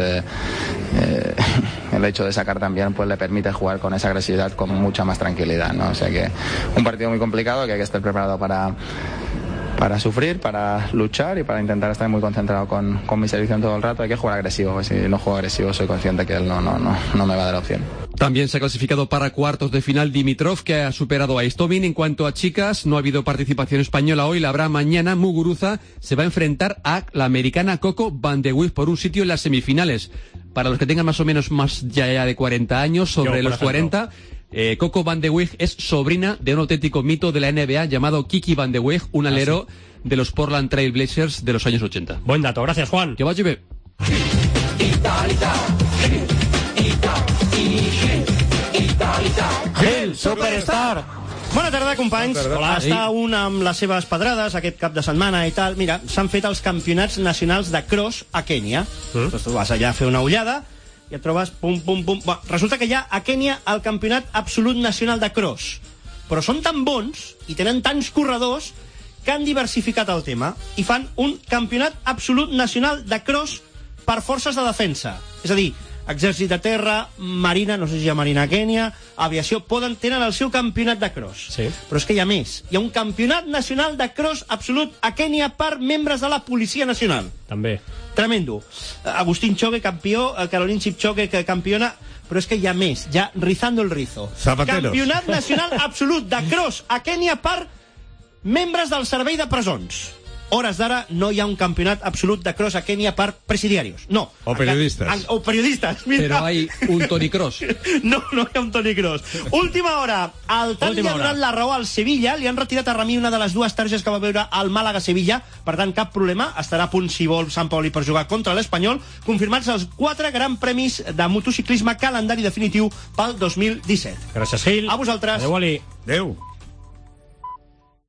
S9: el hecho de sacar también pues le permite jugar con esa agresividad con mucha más tranquilidad, ¿no? O sea que un partido muy complicado que hay que estar preparado para sufrir, para luchar y para intentar estar muy concentrado con mi servicio en todo el rato. Hay que jugar agresivo, pues si no juego agresivo soy consciente que él no me va a dar opción.
S1: También se ha clasificado para cuartos de final Dimitrov, que ha superado a Istomin. En cuanto a chicas, no ha habido participación española hoy, la habrá mañana. Muguruza se va a enfrentar a la americana Coco Van de Wijs por un sitio en las semifinales. Para los que tengan más o menos más ya de 40 años, sobre los 40... Coco Van de Wijs es sobrina de un auténtico mito de la NBA llamado Kiki Van de Wijs, un alero de los Portland Trail Blazers de los años 80.
S3: Buen dato, gracias, Juan.
S1: Que vagi bé.
S17: Gil Superstar. Bona tarda, companys. Hola. Està un amb les seves pedrades aquest cap de setmana i tal. Mira, s'han fet els campionats nacionals de cross a Kènia. Doncs tu vas allà a fer una ullada i et trobes pum, pum, pum. Bé, resulta que hi ha a Kènia el campionat absolut nacional de cross. Però són tan bons i tenen tants corredors que han diversificat el tema i fan un campionat absolut nacional de cross per forces de defensa. És a dir, exèrcit de terra, marina, no sé si hi ha marina a Kènia, aviació, tenen el seu campionat de cross.
S3: Sí.
S17: Però és que hi ha més. Hi ha un campionat nacional de cross absolut a Kènia per membres de la Policia Nacional.
S3: També.
S17: Tremendo. Agustín Chogue, campió, Caroline Chipchoge, campiona, però és que hi ha més. Ja rizando el rizo.
S16: Zapateros.
S17: Campionat nacional absolut de cross a Kènia per membres del servei de presons. hores d'ara no hi ha un campionat absolut de cross a Kènia per presidiarios. No.
S16: O periodistas.
S17: O periodistas. Mira.
S1: Pero hay un Toni Kroos.
S17: No hi ha un Toni Kroos. Última hora. El tant li ha donat la raó al Sevilla. Li han retirat a Rami una de les dues targes que va veure al Màlaga-Sevilla. Per tant, cap problema. Estarà a punt, si vol, Sant Pauli per jugar contra l'Espanyol. Confirmats els 4 grans premis de motociclisme calendari definitiu pel 2017.
S3: Gràcies, Gil.
S17: A vosaltres.
S3: Adéu, Ali.
S16: Adéu.